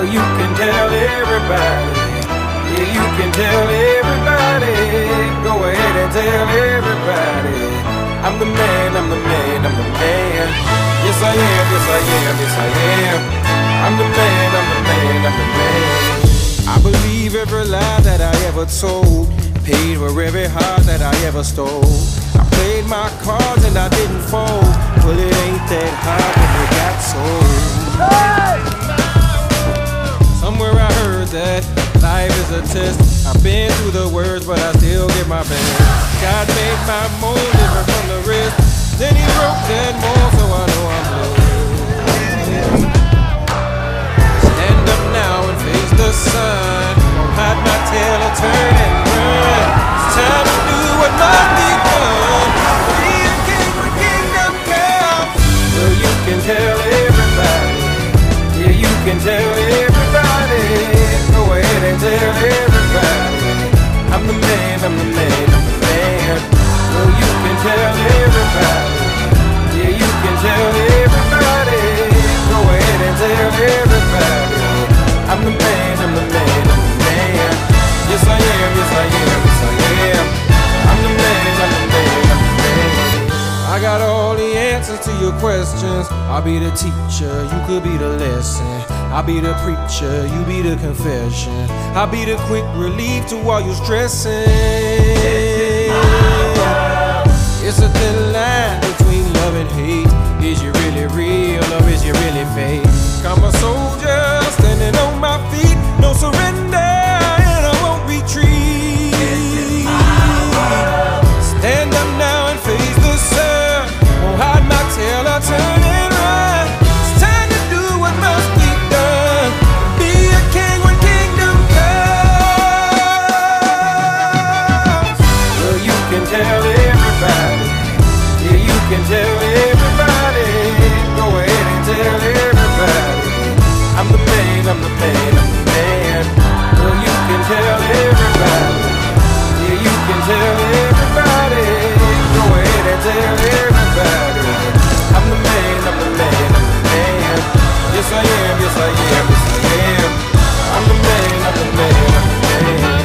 Well, you can tell everybody. Yeah, you can tell everybody. Go ahead and tell everybody. I'm the man, I'm the man, I'm the man. Yes I am, yes I am, yes I am. I'm the man, I'm the man, I'm the man. I believe every lie that I ever told. Paid for every heart that I ever stole. I played my cards and I didn't fold. Well, it ain't that hard when you got sold. Somewhere I heard that life is a test. I've been through the worst, but I still give my best. God made my mold different from the rest. Then he broke that mold, so I know I'm blessed. Stand up now and face the sun. Don't hide my tail or turn and run. It's time to do what must be done. Be a king when kingdom comes. Well, you can tell everybody. Yeah, you can tell everybody. Go ahead and tell everybody. I'm the man, I'm the man, I'm the man. Well, you can tell everybody. Yeah, you can tell everybody. Go ahead and tell everybody. I'm the man, I'm the man, I'm the man. Yes I am, yes I am, yes I am. I'm the man, I'm the man, I'm the man. I got all the answers to your questions. I'll be the teacher, you could be the lesson. I'll be the preacher, you be the confession. I'll be the quick relief to all your stressing. It's a thin line between love and hate. Is you really real or is you really fake? I'm a soldier standing on my feet. No surrender and I won't retreat. Stand up now and face the sun. Won't hide my tail or turn and run. It's time to do what must be done. Be a king when kingdom comes. Well, you can tell everybody. Yeah, you can tell everybody. Go ahead and tell everybody. I'm the man, I'm the man, I'm the man. Well, you can tell everybody. Yeah, you can tell everybody. Go ahead and tell everybody. I'm the man, I'm the man, I'm the man. Yes I am, yes I am, yes I am. I'm the man, I'm the man, I'm the man.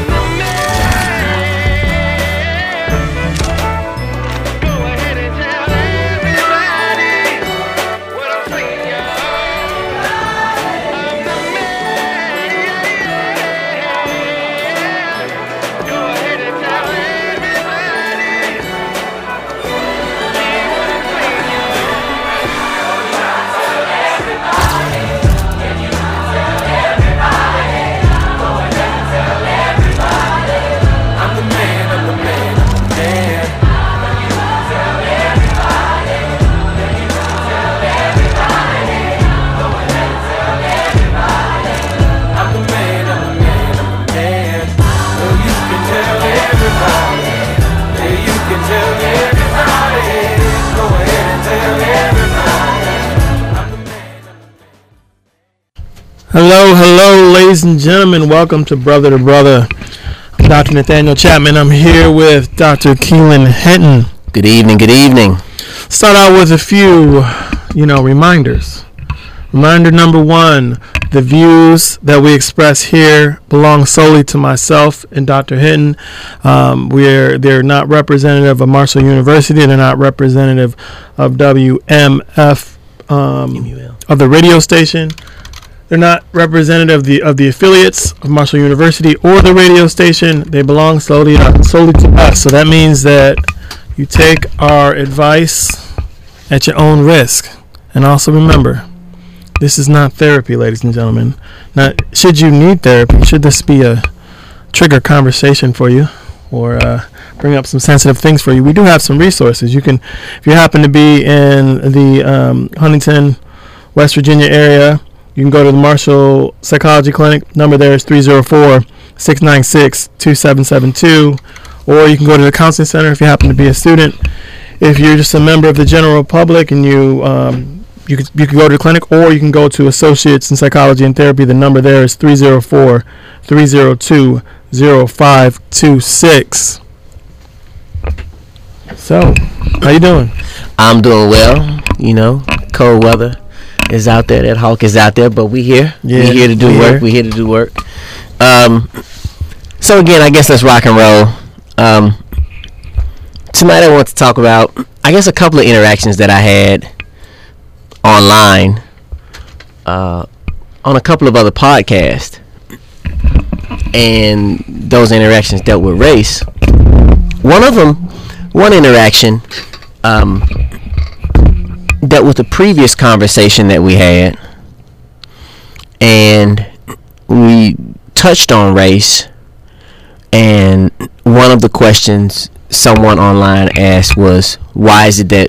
Hello, ladies and gentlemen. Welcome to Brother to Brother. I'm Dr. Nathaniel Chapman. I'm here with Dr. Keelan Hinton. Good evening, good evening. Start out with a few, reminders. Reminder number one, the views that we express here belong solely to myself and Dr. Hinton. They're not representative of Marshall University. They're not representative of WMF, of the radio station. They're not representative of the affiliates of Marshall University or the radio station. They belong solely to us. So that means that you take our advice at your own risk. And also remember, this is not therapy, ladies and gentlemen. Now, should you need therapy, should this be a trigger conversation for you or bring up some sensitive things for you, we do have some resources. You can, if you happen to be in the Huntington, West Virginia area, you can go to the Marshall Psychology Clinic. Number there is 304-696-2772. Or you can go to the Counseling Center if you happen to be a student. If you're just a member of the general public and you could go to the clinic, or you can go to Associates in Psychology and Therapy. The number there is 304-302-0526. So, how you doing? I'm doing well, cold weather. is out there. That hawk is out there. But we here. Yeah, we here to do work. We here to do work. So again, I guess let's rock and roll. Tonight I want to talk about, I guess, a couple of interactions that I had online on a couple of other podcasts, and those interactions dealt with race. One interaction dealt with the previous conversation that we had, and we touched on race, and one of the questions someone online asked was, why is it that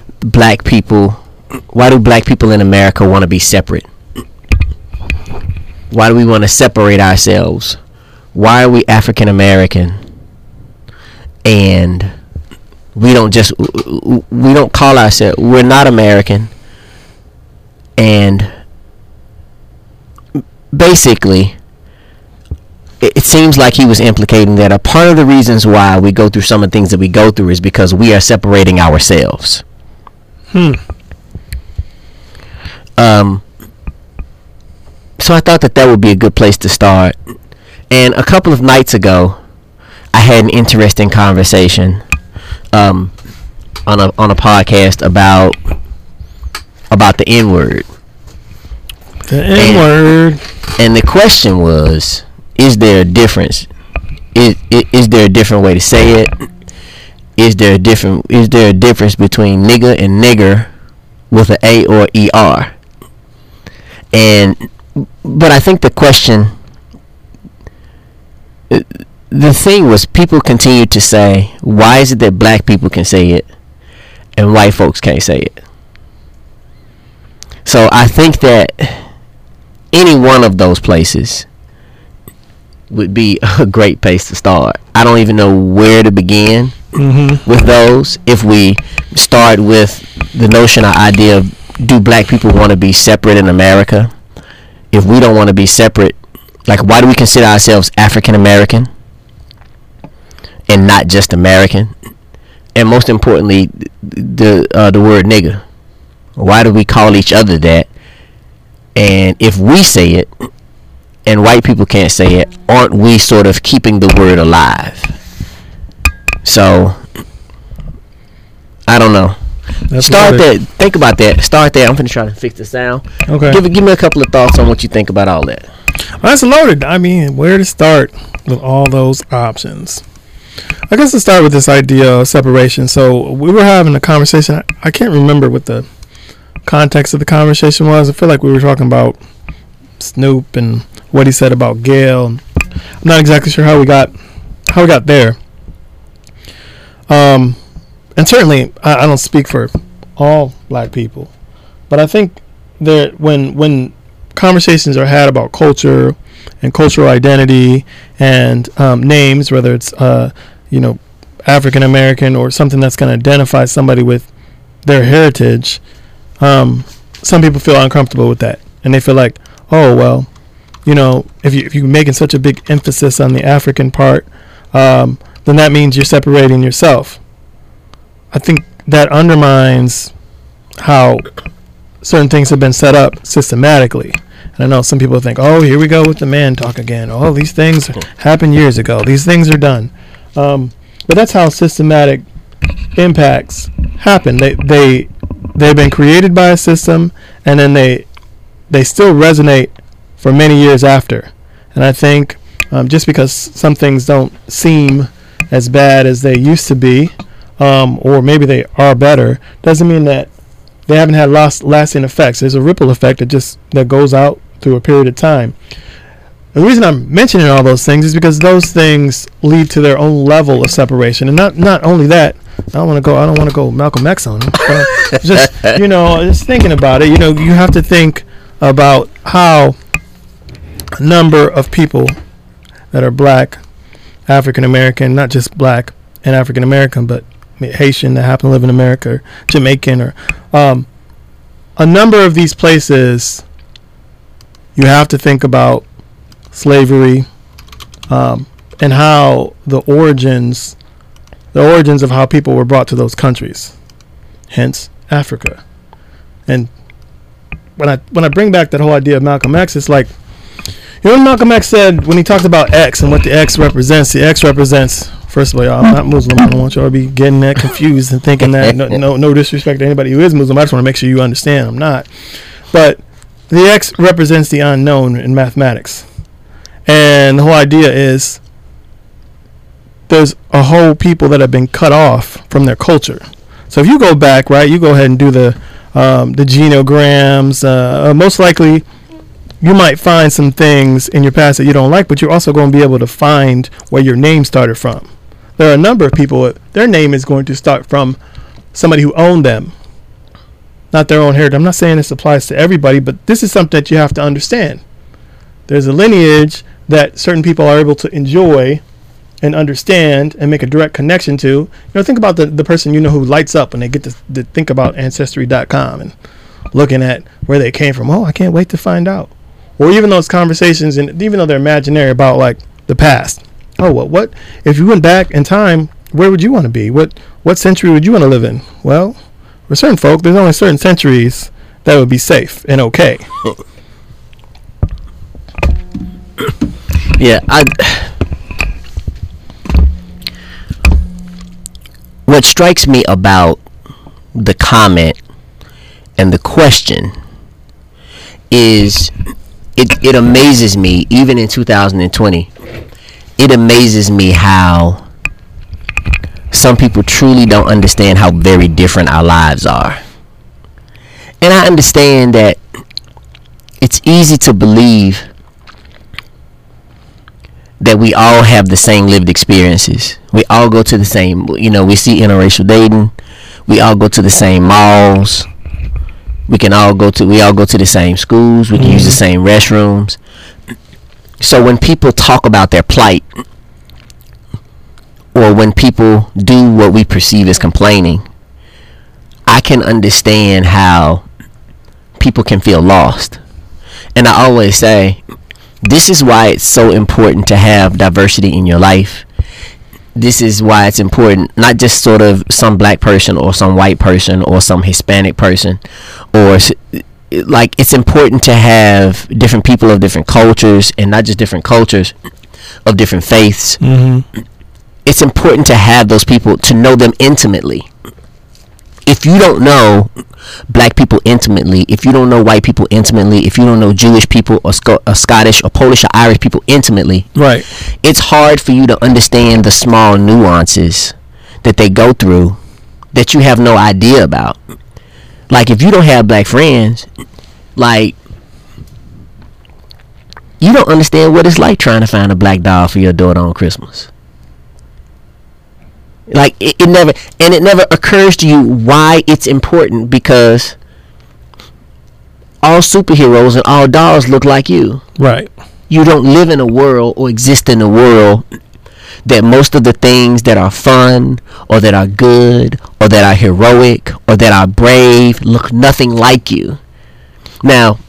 why do black people in America want to be separate? Why do we want to separate ourselves? Why are we African American? And we don't call ourselves, we're not American. And basically, it seems like he was implicating that a part of the reasons why we go through some of the things that we go through is because we are separating ourselves. So I thought that would be a good place to start. And a couple of nights ago, I had an interesting conversation on a podcast about the N-word. The N-word. And the question was, is there a difference? Is there a different way to say it? Is there a difference between nigga and nigger with an A or ER? But I think the question, the thing was, people continued to say, why is it that black people can say it and white folks can't say it? So I think that any one of those places would be a great place to start. I don't even know where to begin with those. If we start with the notion or idea of, do black people want to be separate in America? If we don't want to be separate, like, why do we consider ourselves African American and not just American? And most importantly, the word nigga. Why do we call each other that? And if we say it and white people can't say it, aren't we sort of keeping the word alive? So I don't know. Start there. Think about that. Start there. I'm going to try to fix the sound. Okay. Give me a couple of thoughts on what you think about all that. Well, that's loaded. I mean, where to start with all those options? I guess to start with this idea of separation. So we were having a conversation. I can't remember what the context of the conversation was. I feel like we were talking about Snoop and what he said about Gayle. I'm not exactly sure how we got there. And certainly, I don't speak for all black people, but I think that when conversations are had about culture and cultural identity and names, whether it's African American or something that's going to identify somebody with their heritage, some people feel uncomfortable with that, and they feel like, oh well, if you're making such a big emphasis on the African part, then that means you're separating yourself. I think that undermines how certain things have been set up systematically. And I know some people think, oh, here we go with the man talk again. Oh, these things happened years ago. These things are done. But that's how systematic impacts happen. They've been created by a system, and then they still resonate for many years after. And I think just because some things don't seem as bad as they used to be, or maybe they are better, doesn't mean that they haven't had lasting effects. There's a ripple effect that goes out through a period of time. And the reason I'm mentioning all those things is because those things lead to their own level of separation. And not only that, I don't want to go Malcolm X on them. Just thinking about it, you have to think about how a number of people that are black, African American, not just black and African American, but Haitian that happen to live in America, or Jamaican, or a number of these places, you have to think about slavery and how the origins of how people were brought to those countries, hence Africa. And when I bring back that whole idea of Malcolm X, it's like, you know what Malcolm X said when he talked about X and what the X represents? The X represents, first of all, y'all, I'm not Muslim. I don't want y'all to be getting that confused and thinking that, no disrespect to anybody who is Muslim. I just want to make sure you understand I'm not. But the X represents the unknown in mathematics. And the whole idea is there's a whole people that have been cut off from their culture. So if you go back, right, you go ahead and do the genograms, most likely you might find some things in your past that you don't like, but you're also going to be able to find where your name started from. There are a number of people, their name is going to start from somebody who owned them, not their own heritage. I'm not saying this applies to everybody, but this is something that you have to understand. There's a lineage that certain people are able to enjoy and understand and make a direct connection to. You know, think about the person you know who lights up when they get to think about Ancestry.com and looking at where they came from. Oh, I can't wait to find out. Or even those conversations, and even though they're imaginary about like the past. Oh, well, what if you went back in time? Where would you want to be? What century would you want to live in? Well, for certain folk, there's only certain centuries that would be safe and okay. Yeah, what strikes me about the comment and the question is it amazes me, even in 2020, it amazes me how some people truly don't understand how very different our lives are. And I understand that it's easy to believe that we all have the same lived experiences. We all go to the same, we see interracial dating. We all go to the same malls. We all go to the same schools. We can use the same restrooms. So when people talk about their plight, or when people do what we perceive as complaining, I can understand how people can feel lost. And I always say, this is why it's so important to have diversity in your life. This is why it's important, not just sort of some black person or some white person or some Hispanic person, or like, it's important to have different people of different cultures, and not just different cultures, of different faiths. Mm-hmm. It's important to have those people, to know them intimately. If you don't know black people intimately, if you don't know white people intimately, if you don't know Jewish people or Scottish or Polish or Irish people intimately, right, it's hard for you to understand the small nuances that they go through that you have no idea about. Like, if you don't have black friends, like, you don't understand what it's like trying to find a black doll for your daughter on Christmas. Like, it never occurs to you why it's important, because all superheroes and all dolls look like you. Right. You don't live in a world or exist in a world that most of the things that are fun or that are good or that are heroic or that are brave look nothing like you. Now,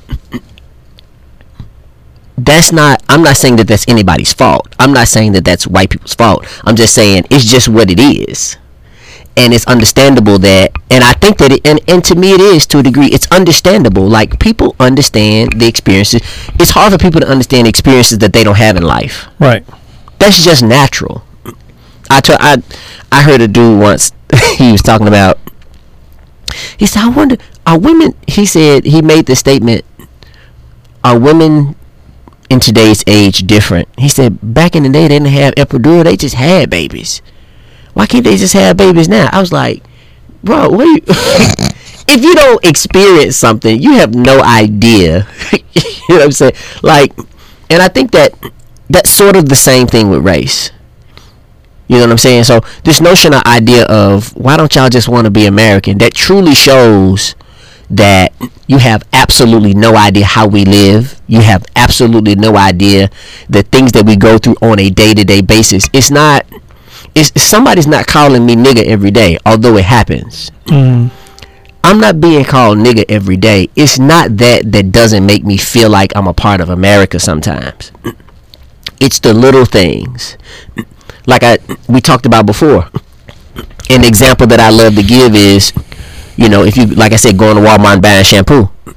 I'm not saying that that's anybody's fault. I'm not saying that that's white people's fault. I'm just saying it's just what it is. And it's understandable that, and I think that and to me it is, to a degree, it's understandable. Like, people understand the experiences. It's hard for people to understand the experiences that they don't have in life. Right. That's just natural. I heard a dude once, he was talking about, he said, I wonder, are women, he said, he made the statement, are women in today's age different? He said, back in the day they didn't have epidural, they just had babies. Why can't they just have babies now? I was like, bro, what are you if you don't experience something, you have no idea. You know what I'm saying? Like, and I think that that's sort of the same thing with race. You know what I'm saying? So this notion or idea of, why don't y'all just want to be American, that truly shows that you have absolutely no idea how we live. You have absolutely no idea the things that we go through on a day-to-day basis. Somebody's not calling me nigga every day, although it happens. I'm not being called nigga every day. It's not that doesn't make me feel like I'm a part of America sometimes. It's the little things, like we talked about before. An example that I love to give is, if you, like I said, going to Walmart and buying shampoo.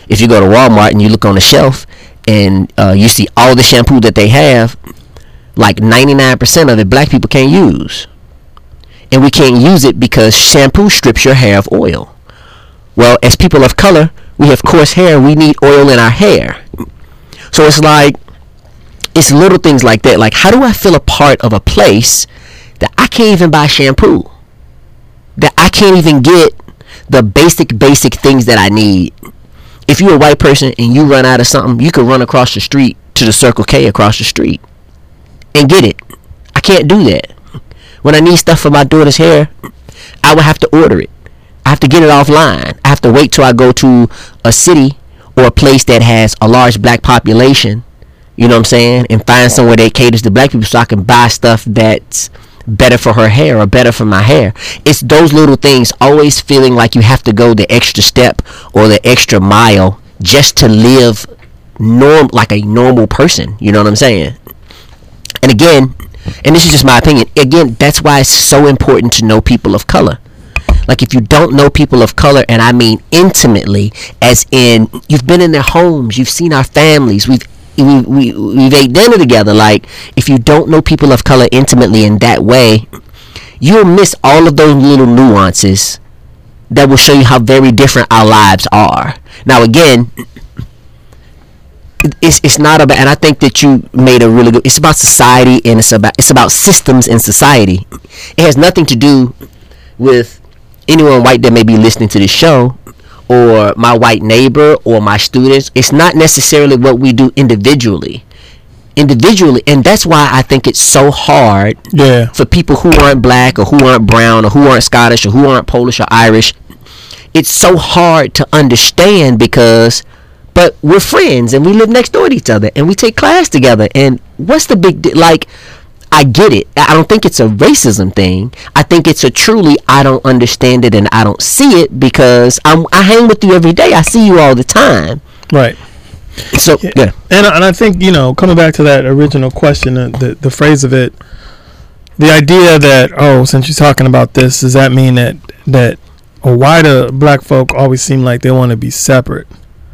if you go to Walmart and you look on the shelf and you see all the shampoo that they have, like 99% of it black people can't use. And we can't use it because shampoo strips your hair of oil. Well, as people of color, we have coarse hair. We need oil in our hair. So it's like, it's little things like that. Like, how do I feel a part of a place that I can't even buy shampoo? That I can't even get the basic things that I need. If you're a white person and you run out of something, you can run across the street to the Circle K across the street and get it. I can't do that. When I need stuff for my daughter's hair, I would have to order it. I have to get it offline. I have to wait till I go to a city or a place that has a large black population, you know what I'm saying, and find somewhere that caters to black people so I can buy stuff that's better for her hair or better for my hair. It's those little things, always feeling like you have to go the extra step or the extra mile just to live like a normal person, you know what I'm saying? And again, and this is just my opinion, again, that's why it's so important to know people of color. Like, if you don't know people of color, and I mean intimately, as in you've been in their homes, you've seen our families, we've ate dinner together. Like, if you don't know people of color intimately in that way, you'll miss all of those little nuances that will show you how very different our lives are. Now, again, it's not about, and I think that you made a really good, it's about society, and it's about systems in society. It has nothing to do with anyone white that may be listening to this show, or my white neighbor, or my students. It's not necessarily what we do individually, and that's why I think it's so hard for people who aren't black, or who aren't brown, or who aren't Scottish, or who aren't Polish or Irish. It's so hard to understand but we're friends, and we live next door to each other, and we take class together, and what's the big like, I get it. I don't think it's a racism thing. I think it's a truly, I don't understand it and I don't see it, because I hang with you every day. I see you all the time. Right. So, yeah. And I think, coming back to that original question, the phrase of it, the idea that, since you're talking about this, does that mean that why do black folk always seem like they want to be separate?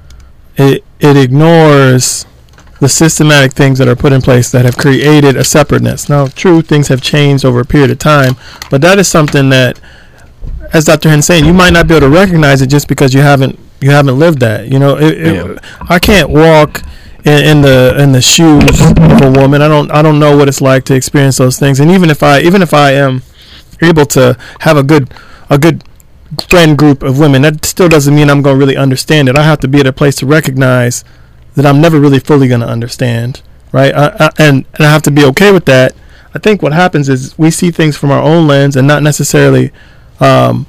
It ignores the systematic things that are put in place that have created a separateness. Now, true, things have changed over a period of time, but that is something that, as Dr. Hen's saying, you might not be able to recognize it just because you haven't lived that. I can't walk in the shoes of a woman. I don't know what it's like to experience those things. And even if I am able to have a good friend group of women, that still doesn't mean I'm going to really understand it. I have to be at a place to recognize that I'm never really fully going to understand, right? And I have to be okay with that. I think what happens is we see things from our own lens, and not necessarily from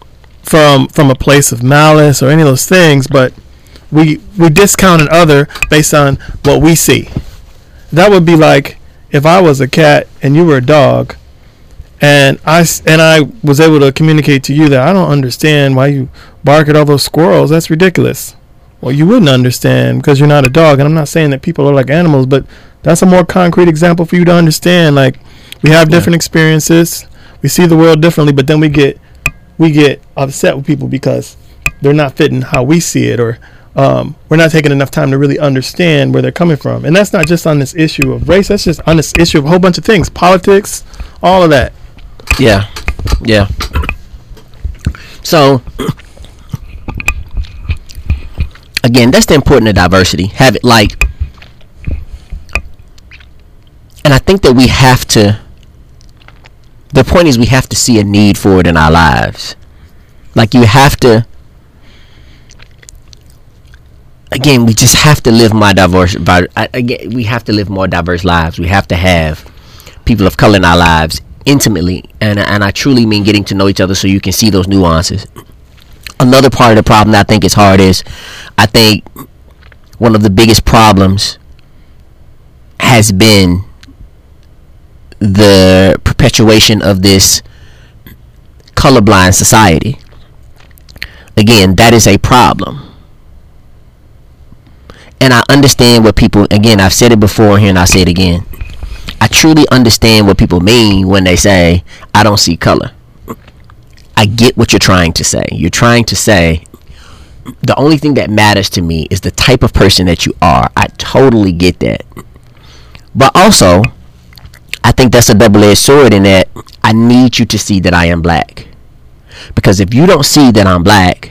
a place of malice or any of those things, but we discount an other based on what we see. That would be like if I was a cat and you were a dog, and I was able to communicate to you that I don't understand why you bark at all those squirrels. That's ridiculous. Well, you wouldn't understand because you're not a dog. And I'm not saying that people are like animals, but that's a more concrete example for you to understand. Like, we have different experiences. We see the world differently, but then we get upset with people because they're not fitting how we see it, or we're not taking enough time to really understand where they're coming from. And that's not just on this issue of race. That's just on this issue of a whole bunch of things, politics, all of that. Yeah. So, again, that's the importance of diversity. Have it like, and I think that we have to, the point is we have to see a need for it in our lives. Like, you have to, again, we just have to live more diverse, we have to live more diverse lives. We have to have people of color in our lives intimately, and I truly mean getting to know each other so you can see those nuances. Another part of the problem that I think is hard is, I think one of the biggest problems has been the perpetuation of this colorblind society. Again, that is a problem. And I understand what people, again, I've said it before here and I'll say it again. I truly understand what people mean when they say, I don't see color. I get what you're trying to say. You're trying to say the only thing that matters to me is the type of person that you are. I totally get that. But also, I think that's a double-edged sword in that I need you to see that I am black. Because if you don't see that I'm black,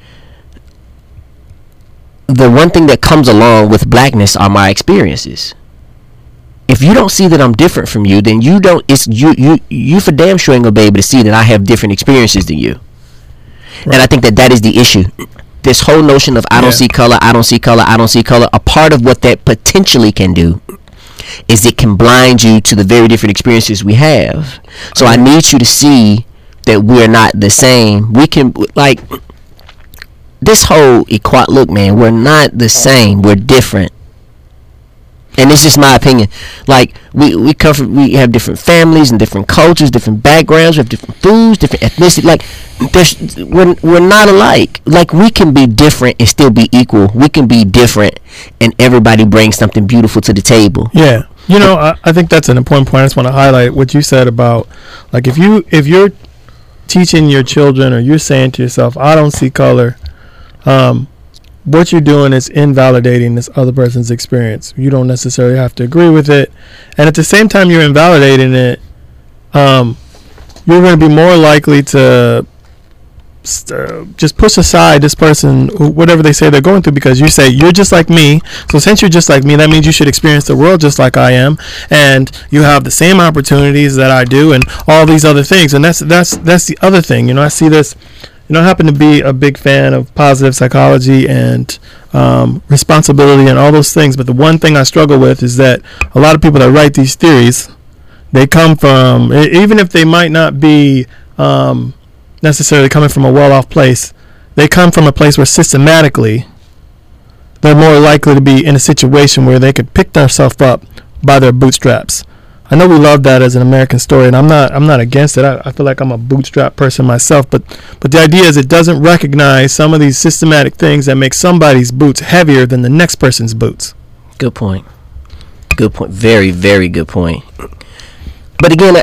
the one thing that comes along with blackness are my experiences. If you don't see that I'm different from you, then you for damn sure ain't gonna be able to see that I have different experiences than you. Right. And I think that is the issue. This whole notion of I don't see color, I don't see color, I don't see color, a part of what that potentially can do is it can blind you to the very different experiences we have. So I need you to see that we're not the same. We can, like, this whole look, man, we're not the same. We're different. And it's just my opinion. Like, we have different families and different cultures, different backgrounds, we have different foods, different ethnicity. Like, we're not alike. Like, we can be different and still be equal. We can be different and everybody brings something beautiful to the table. Yeah. You know, I think that's an important point. I just want to highlight what you said about, like, if you're teaching your children or you're saying to yourself, I don't see color, what you're doing is invalidating this other person's experience. You don't necessarily have to agree with it. And at the same time you're invalidating it, you're going to be more likely to just push aside this person, whatever they say they're going through, because you say, you're just like me. So since you're just like me, that means you should experience the world just like I am. And you have the same opportunities that I do and all these other things. And that's the other thing. You know, I see this. You know, I happen to be a big fan of positive psychology and responsibility and all those things. But the one thing I struggle with is that a lot of people that write these theories, they come from, even if they might not be necessarily coming from a well-off place, they come from a place where systematically they're more likely to be in a situation where they could pick themselves up by their bootstraps. I know we love that as an American story, and I'm not against it. I feel like I'm a bootstrap person myself, but the idea is it doesn't recognize some of these systematic things that make somebody's boots heavier than the next person's boots. Good point. Good point. Very, very good point. But again,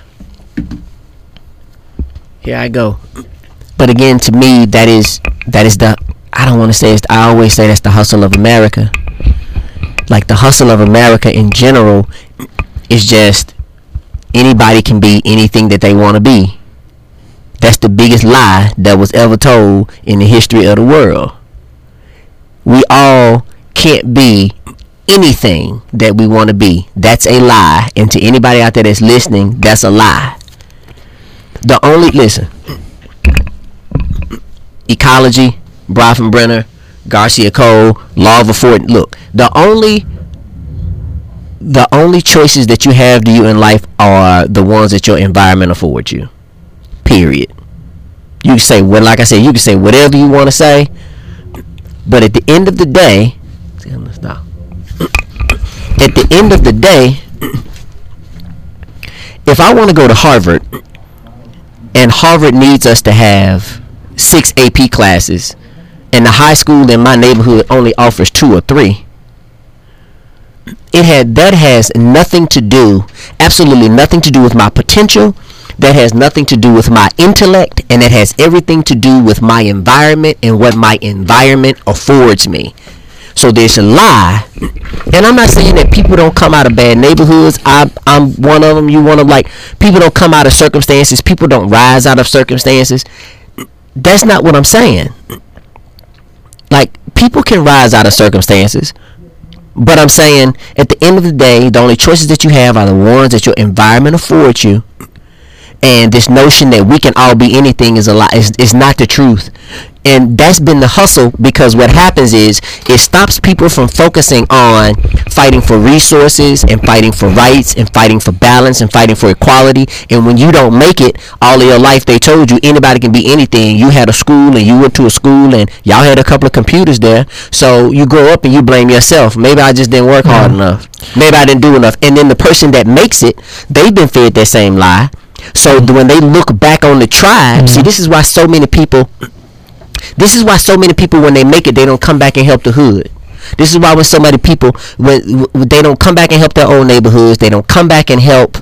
here I go. But again, to me, that is the, I don't want to say I always say that's the hustle of America. Like, the hustle of America in general is just anybody can be anything that they want to be. That's the biggest lie that was ever told in the history of the world. We all can't be anything that we want to be. That's a lie. And to anybody out there that's listening, that's a lie. Listen, ecology, Bronfenbrenner, Garcia Cole, Law of Affordance. Look, the only choices that you have to you in life are the ones that your environment affords you. Period. You can say, well, like I said, you can say whatever you want to say, but at the end of the day, if I want to go to Harvard, and Harvard needs us to have 6 AP classes, and the high school in my neighborhood only offers 2 or 3, that has nothing to do, absolutely nothing to do with my potential. That has nothing to do with my intellect, and it has everything to do with my environment and what my environment affords me. So there's a lie, and I'm not saying that people don't come out of bad neighborhoods. I'm one of them. You one of them. Like, people don't come out of circumstances. People don't rise out of circumstances. That's not what I'm saying. Like, people can rise out of circumstances. But I'm saying, at the end of the day, the only choices that you have are the ones that your environment affords you. And this notion that we can all be anything is a lie. Is not the truth. And that's been the hustle, because what happens is it stops people from focusing on fighting for resources and fighting for rights and fighting for balance and fighting for equality. And when you don't make it, all of your life they told you anybody can be anything. You had a school and you went to a school and y'all had a couple of computers there. So you grow up and you blame yourself. Maybe I just didn't work hard enough. Maybe I didn't do enough. And then the person that makes it, they've been fed that same lie. So when they look back on the tribe, see, this is why so many people, when they make it, they don't come back and help the hood. This is why when so many people, when they don't come back and help their own neighborhoods, they don't come back and help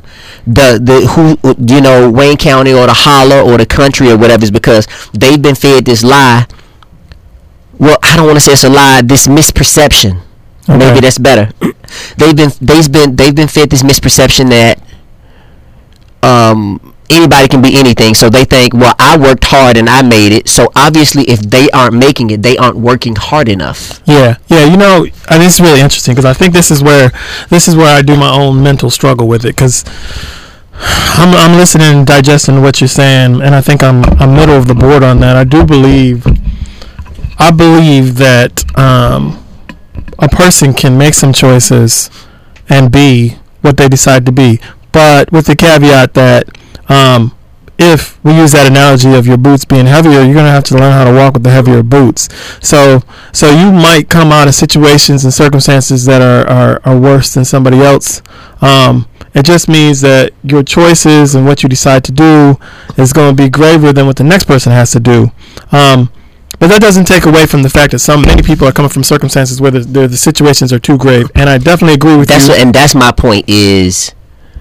Wayne County or the holler or the country or whatever, is because they've been fed this lie well, I don't want to say it's a lie, this misperception. Okay. Maybe that's better. They've been fed this misperception that anybody can be anything. So they think, well, I worked hard and I made it. So obviously, if they aren't making it, they aren't working hard enough. Yeah. You know, I think it's really interesting because I think this is where I do my own mental struggle with it, because I'm listening and digesting what you're saying, and I think I'm middle of the board on that. I believe that a person can make some choices and be what they decide to be, but with the caveat that if we use that analogy of your boots being heavier, you're going to have to learn how to walk with the heavier boots. So you might come out of situations and circumstances that are worse than somebody else. It just means that your choices and what you decide to do is going to be graver than what the next person has to do. But that doesn't take away from the fact that many people are coming from circumstances where the situations are too grave. And I definitely agree with you. And that's my point is,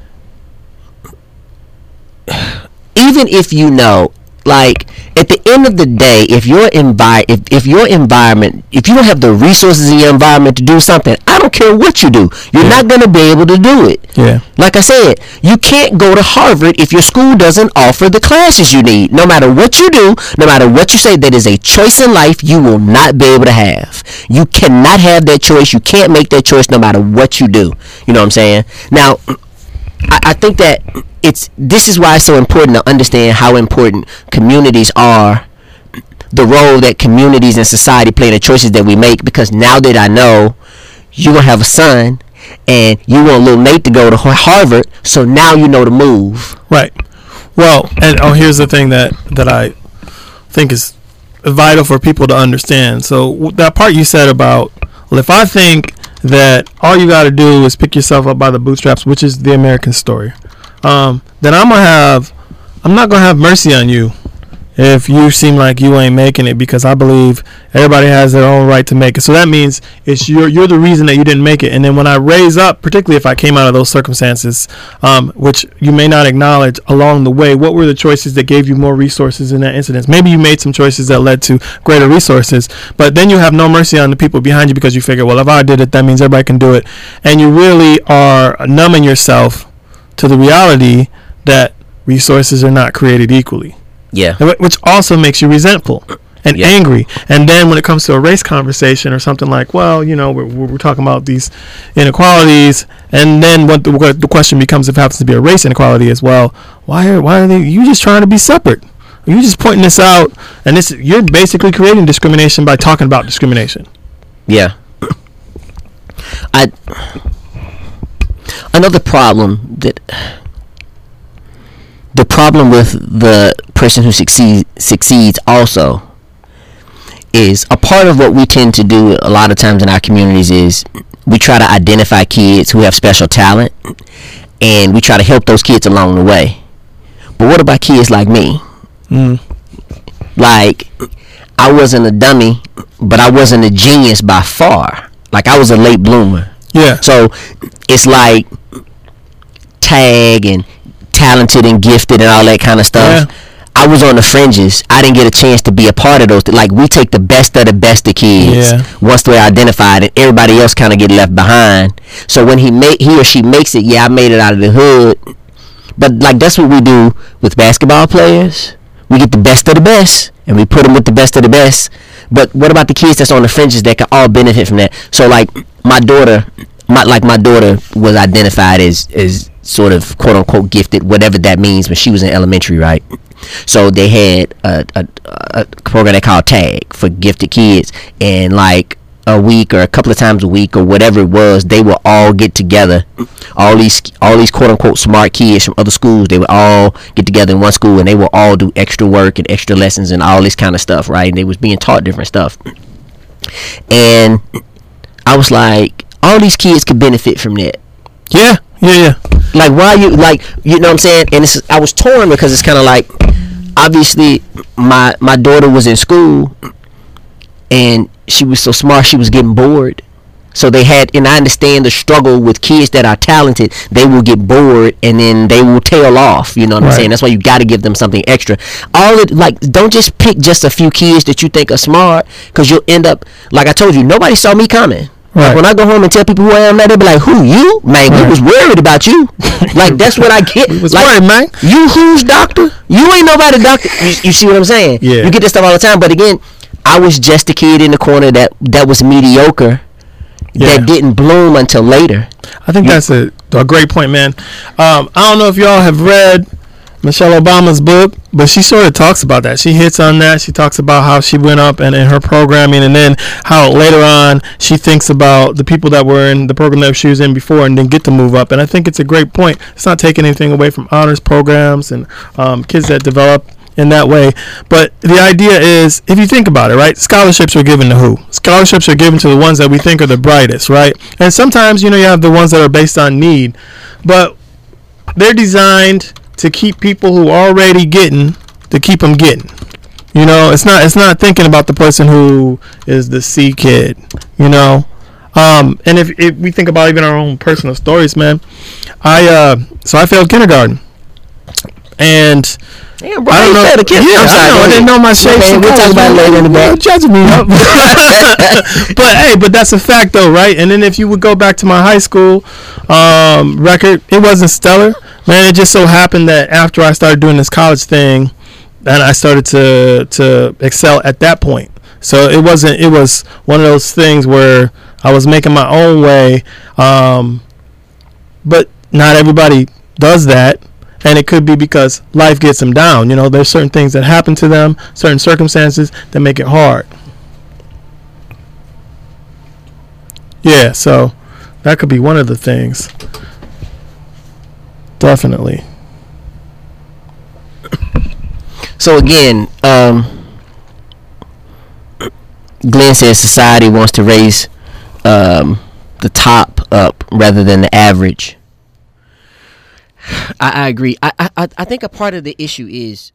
even if you know, like, at the end of the day, if your environment, if you don't have the resources in your environment to do something, I don't care what you do, you're not going to be able to do it. Yeah. Like I said, you can't go to Harvard if your school doesn't offer the classes you need. No matter what you do, no matter what you say, that is a choice in life you will not be able to have. You cannot have that choice. You can't make that choice no matter what you do. You know what I'm saying? Now, I think that this is why it's so important to understand how important communities are, the role that communities and society play in the choices that we make, because now that I know you're going to have a son and you want little Nate to go to Harvard, so now you know the move. Right. Well, and here's the thing that I think is vital for people to understand. So that part you said about, well, if I think that all you got to do is pick yourself up by the bootstraps, which is the American story, then I'm not gonna have mercy on you if you seem like you ain't making it, because I believe everybody has their own right to make it. So that means it's you're the reason that you didn't make it. And then when I raise up, particularly if I came out of those circumstances, which you may not acknowledge along the way, what were the choices that gave you more resources in that incident? Maybe you made some choices that led to greater resources, but then you have no mercy on the people behind you because you figure, well, if I did it, that means everybody can do it. And you really are numbing yourself to the reality that resources are not created equally. Yeah. Which also makes you resentful and angry. And then when it comes to a race conversation or something like, well, you know, we're talking about these inequalities, and then what the question becomes, if it happens to be a race inequality as well, why are they? You just trying to be separate? You just pointing this out, and you're basically creating discrimination by talking about discrimination. Yeah. Another problem the problem with the person who succeeds also is, a part of what we tend to do a lot of times in our communities is we try to identify kids who have special talent, and we try to help those kids along the way. But what about kids like me? Like, I wasn't a dummy, but I wasn't a genius by far. Like, I was a late bloomer. Yeah. So it's like tag and talented and gifted and all that kind of stuff. Yeah. I was on the fringes. I didn't get a chance to be a part of those. Like, we take the best of the kids once they're identified, and everybody else kind of get left behind. So when he or she makes it, I made it out of the hood. But like, that's what we do with basketball players. We get the best of the best, and we put them with the best of the best. But what about the kids that's on the fringes that can all benefit from that? So like, my daughter was identified as sort of quote unquote gifted, whatever that means, when she was in elementary, right? So they had a program they called TAG for gifted kids, and like a week or a couple of times a week or whatever it was, they would all get together. All these quote unquote smart kids from other schools, they would all get together in one school, and they would all do extra work and extra lessons and all this kind of stuff, right? And they was being taught different stuff. And I was like, all these kids could benefit from that. Yeah. Like, why you, like, you know what I'm saying? And I was torn, because it's kind of like, obviously my daughter was in school and she was so smart, she was getting bored. So they had, and I understand the struggle with kids that are talented. They will get bored and then they will tail off. You know what I'm saying? That's why you got to give them something extra. Don't just pick just a few kids that you think are smart, because you'll end up, like I told you, nobody saw me coming. Like when I go home and tell people who I am now, they be like, "Who, you? Man, we was worried about you." Like that's what I get. We was like, worried, man. You who's doctor? You ain't nobody doctor. You see what I'm saying? Yeah. You get this stuff all the time. But again, I was just a kid in the corner that was mediocre. That didn't bloom until later. I think that's a great point, man. I don't know if y'all have read Michelle Obama's book, but she sort of talks about that. She hits on that. She talks about how she went up and in her programming, and then how later on she thinks about the people that were in the program that she was in before and then get to move up. And I think it's a great point. It's not taking anything away from honors programs and kids that develop in that way. But the idea is, if you think about it, right, scholarships are given to who? Scholarships are given to the ones that we think are the brightest, right? And sometimes, you have the ones that are based on need, but they're designed to keep people who are already getting, to keep them getting. It's not thinking about the person who is the C kid, And if we think about even our own personal stories, man, I failed kindergarten, and damn, bro, I don't know. I'm sorry, I didn't know my shapes. Okay, we'll talk about it later in the back. Judging me up. but that's a fact though, right? And then if you would go back to my high school record, it wasn't stellar, man. It just so happened that after I started doing this college thing, and I started to excel at that point. So it was one of those things where I was making my own way, but not everybody does that. And it could be because life gets them down. There's certain things that happen to them, certain circumstances that make it hard. Yeah, so that could be one of the things. Definitely. So again, Glenn says society wants to raise the top up rather than the average. I agree. I think a part of the issue is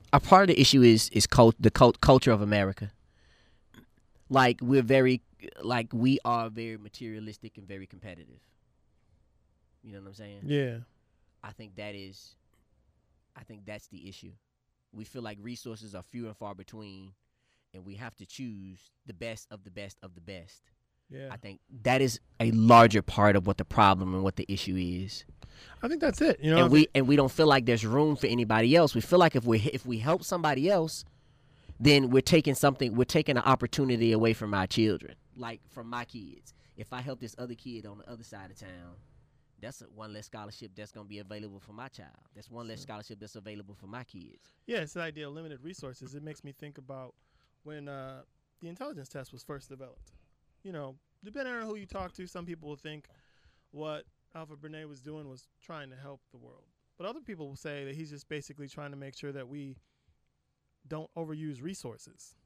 the culture of America. Like we are very materialistic and very competitive. You know what I'm saying? Yeah. I think that's the issue. We feel like resources are few and far between, and we have to choose the best of the best of the best. Yeah. I think that is a larger part of what the problem and what the issue is. I think that's it. And we don't feel like there's room for anybody else. We feel like if we help somebody else, then we're taking an opportunity away from our children, like from my kids. If I help this other kid on the other side of town, that's one less scholarship that's going to be available for my child. That's one less scholarship that's available for my kids. Yeah, it's the idea of limited resources. It makes me think about when the intelligence test was first developed. Depending on who you talk to, some people will think what Alfred Bernay was doing was trying to help the world. But other people will say that he's just basically trying to make sure that we don't overuse resources.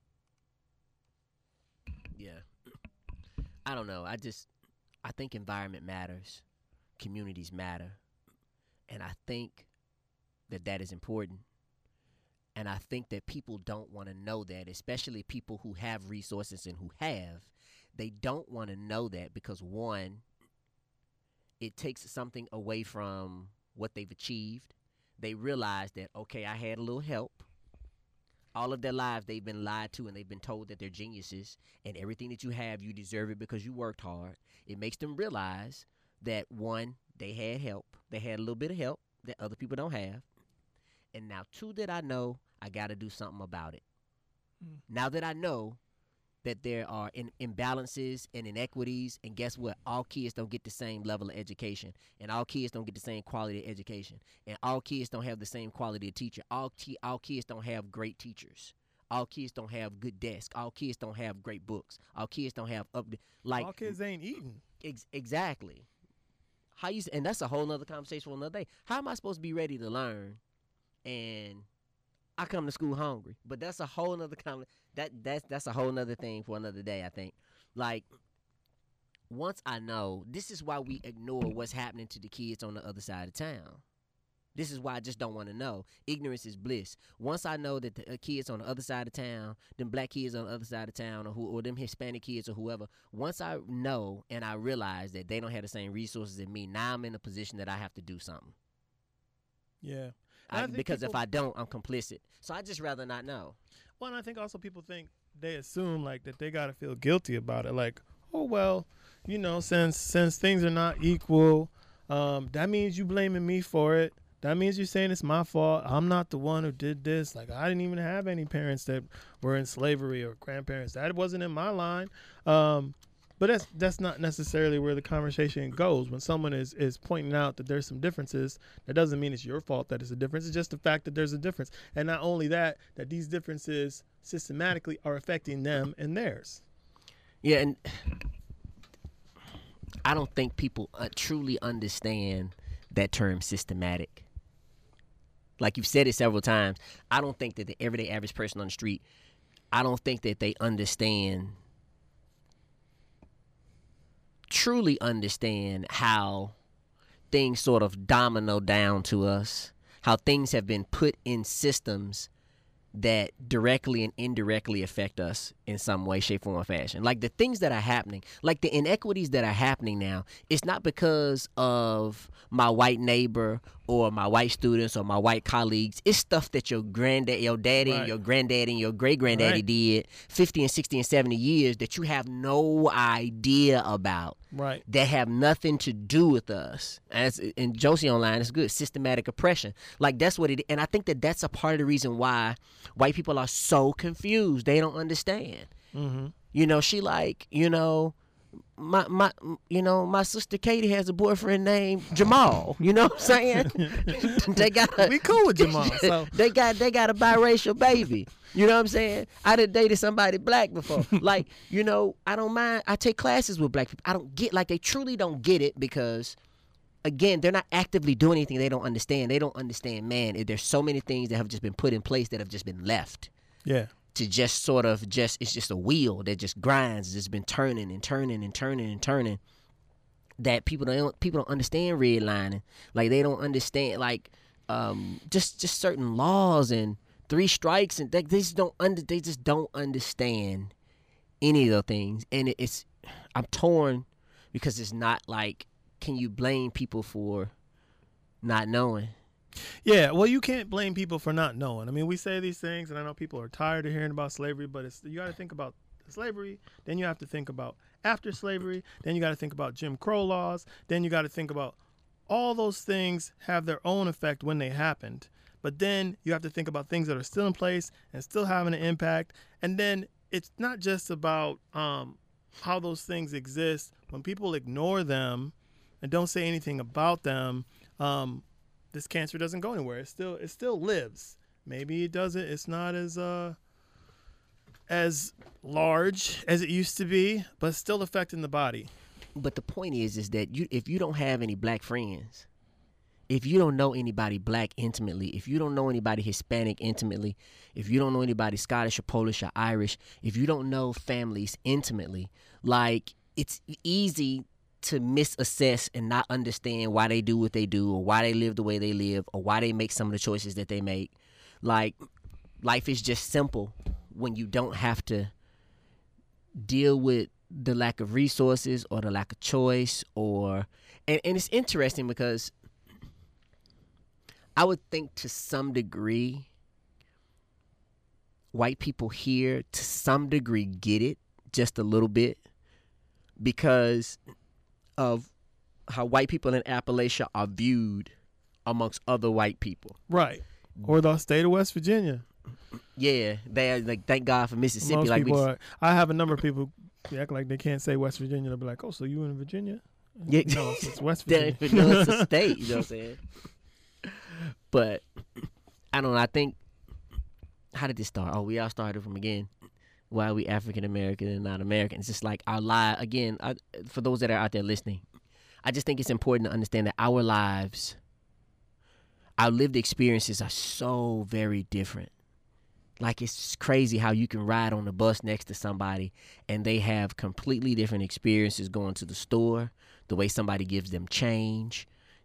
Yeah. I don't know. I think environment matters. Communities matter. And I think that is important. And I think that people don't want to know that, especially people who have resources and who they don't want to know that because, one, it takes something away from what they've achieved. They realize that, okay, I had a little help. All of their lives, they've been lied to and they've been told that they're geniuses and everything that you have, you deserve it because you worked hard. It makes them realize that, one, they had help. They had a little bit of help that other people don't have. And now, two, that I know I got to do something about it. Now that I know that there are imbalances and inequities, and guess what? All kids don't get the same level of education, and all kids don't get the same quality of education, and all kids don't have the same quality of teacher. All kids don't have great teachers. All kids don't have good desks. All kids don't have great books. All kids don't have all kids ain't eating. Exactly. And that's a whole nother conversation for another day. How am I supposed to be ready to learn, and I come to school hungry? But that's a whole nother that's a whole nother thing for another day, I think. Like, once I know, this is why we ignore what's happening to the kids on the other side of town. This is why I just don't want to know. Ignorance is bliss. Once I know that the kids on the other side of town, them black kids on the other side of town, or them Hispanic kids or whoever, once I know and I realize that they don't have the same resources as me, now I'm in a position that I have to do something. Yeah. Because if I don't, I'm complicit. So I just rather not know. Well, and I think also people think they assume like that they got to feel guilty about it. Like, oh, well, you know, since things are not equal, that means you blaming me for it. That means you're saying it's my fault. I'm not the one who did this. Like, I didn't even have any parents that were in slavery or grandparents. That wasn't in my line. But that's not necessarily where the conversation goes. When someone is pointing out that there's some differences, that doesn't mean it's your fault that it's a difference. It's just the fact that there's a difference. And not only that these differences systematically are affecting them and theirs. Yeah, and I don't think people truly understand that term systematic. Like you've said it several times, I don't think that the everyday average person on the street, I don't think that they truly understand how things sort of domino down to us, how things have been put in systems that directly and indirectly affect us in some way, shape, form, or fashion. Like the things that are happening, like the inequities that are happening now, it's not because of my white neighbor or my white students or my white colleagues. It's stuff that your granddad, your daddy, and your granddaddy and your great granddaddy did 50 and 60 and 70 years that you have no idea about. Right. That have nothing to do with us. And Josie online is good. Systematic oppression. Like that's what it is. And I think that that's a part of the reason why white people are so confused. They don't understand. Mm-hmm. You know, she like, you know, my sister Katie has a boyfriend named Jamal. You know what I'm saying? We cool with Jamal. So they got a biracial baby. You know what I'm saying? I done dated somebody black before. Like, you know, I don't mind. I take classes with black people. I don't get, like, they truly don't get it because, again, they're not actively doing anything they don't understand. They don't understand, man, there's so many things that have just been put in place that have just been left. Yeah. To just sort of it's just a wheel that just grinds. It's just been turning and turning and turning and turning. That people don't understand redlining. Like they don't understand like just certain laws and 3 strikes and they just don't understand any of those things. And I'm torn because it's not like, can you blame people for not knowing? Yeah, well, you can't blame people for not knowing. I mean, we say these things, and I know people are tired of hearing about slavery, but you got to think about slavery, then you have to think about after slavery, then you got to think about Jim Crow laws, then you got to think about all those things have their own effect when they happened. But then you have to think about things that are still in place and still having an impact. And then it's not just about how those things exist. When people ignore them and don't say anything about them, this cancer doesn't go anywhere. It still lives. Maybe it doesn't. It's not as large as it used to be, but it's still affecting the body. But the point is that if you don't have any black friends, if you don't know anybody black intimately, if you don't know anybody Hispanic intimately, if you don't know anybody Scottish or Polish or Irish, if you don't know families intimately, like it's easy to misassess and not understand why they do what they do or why they live the way they live or why they make some of the choices that they make. Like life is just simple when you don't have to deal with the lack of resources or the lack of choice and it's interesting because I would think to some degree white people here to some degree get it just a little bit because of how white people in Appalachia are viewed amongst other white people. Right. Or the state of West Virginia. Yeah. They are like, thank God for Mississippi. Most like people I have a number of people who act like they can't say West Virginia. They'll be like, oh, so you in Virginia? Yeah. No, it's West Virginia. No, it's a state, you know what I'm saying? But I don't know. I think, how did this start? Oh, we all started from again. Why are we African American and not American? It's just like our life. Again, for those that are out there listening, I just think it's important to understand that our lives, our lived experiences are so very different. Like it's crazy how you can ride on the bus next to somebody and they have completely different experiences going to the store, the way somebody gives them change,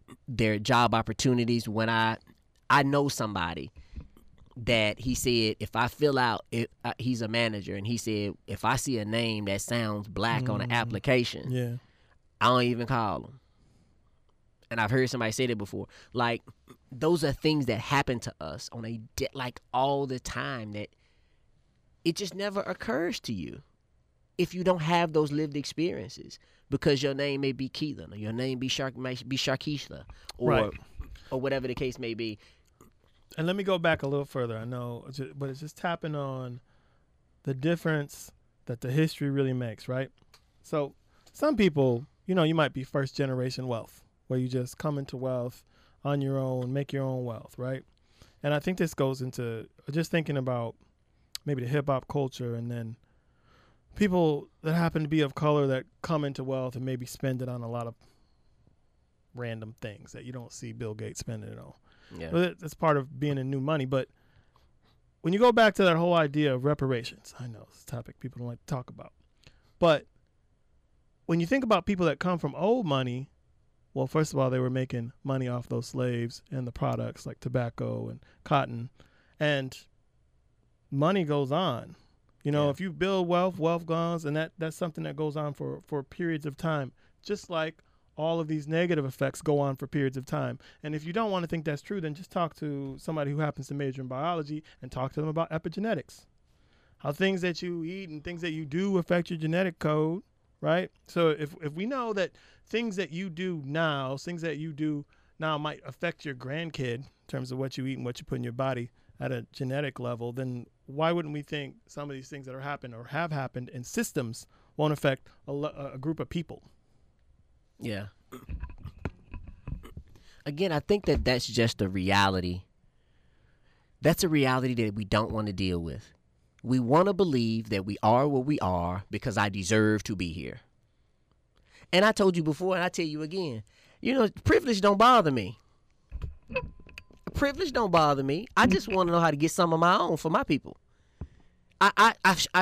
their job opportunities. When I know somebody that he said, if I fill out, he's a manager, and he said, if I see a name that sounds black on an application, Yeah. I don't even call them. And I've heard somebody say that before. Like, those are things that happen to us on like all the time, that it just never occurs to you if you don't have those lived experiences, because your name may be Keelan, or your name might be Sharkeisha, or Right. or whatever the case may be. And let me go back a little further. I know, but it's just tapping on the difference that the history really makes, right? So some people, you might be first generation wealth, where you just come into wealth on your own, make your own wealth, right? And I think this goes into just thinking about maybe the hip hop culture, and then people that happen to be of color that come into wealth and maybe spend it on a lot of random things that you don't see Bill Gates spending it on. Yeah. Well, that's part of being in new money. But when you go back to that whole idea of reparations, I know it's a topic people don't like to talk about, but when you think about people that come from old money, well, first of all, they were making money off those slaves and the products like tobacco and cotton, and money goes on. If you build wealth goes, and that's something that goes on for periods of time, just like all of these negative effects go on for periods of time. And if you don't want to think that's true, then just talk to somebody who happens to major in biology and talk to them about epigenetics, how things that you eat and things that you do affect your genetic code, right? So if we know that things that you do now might affect your grandkid in terms of what you eat and what you put in your body at a genetic level, then why wouldn't we think some of these things that are happening or have happened in systems won't affect a group of people? Yeah. Again, I think that's just a reality. That's a reality that we don't want to deal with. We want to believe that we are what we are because I deserve to be here. And I told you before, and I tell you again, privilege don't bother me. Privilege don't bother me. I just want to know how to get some of my own for my people. I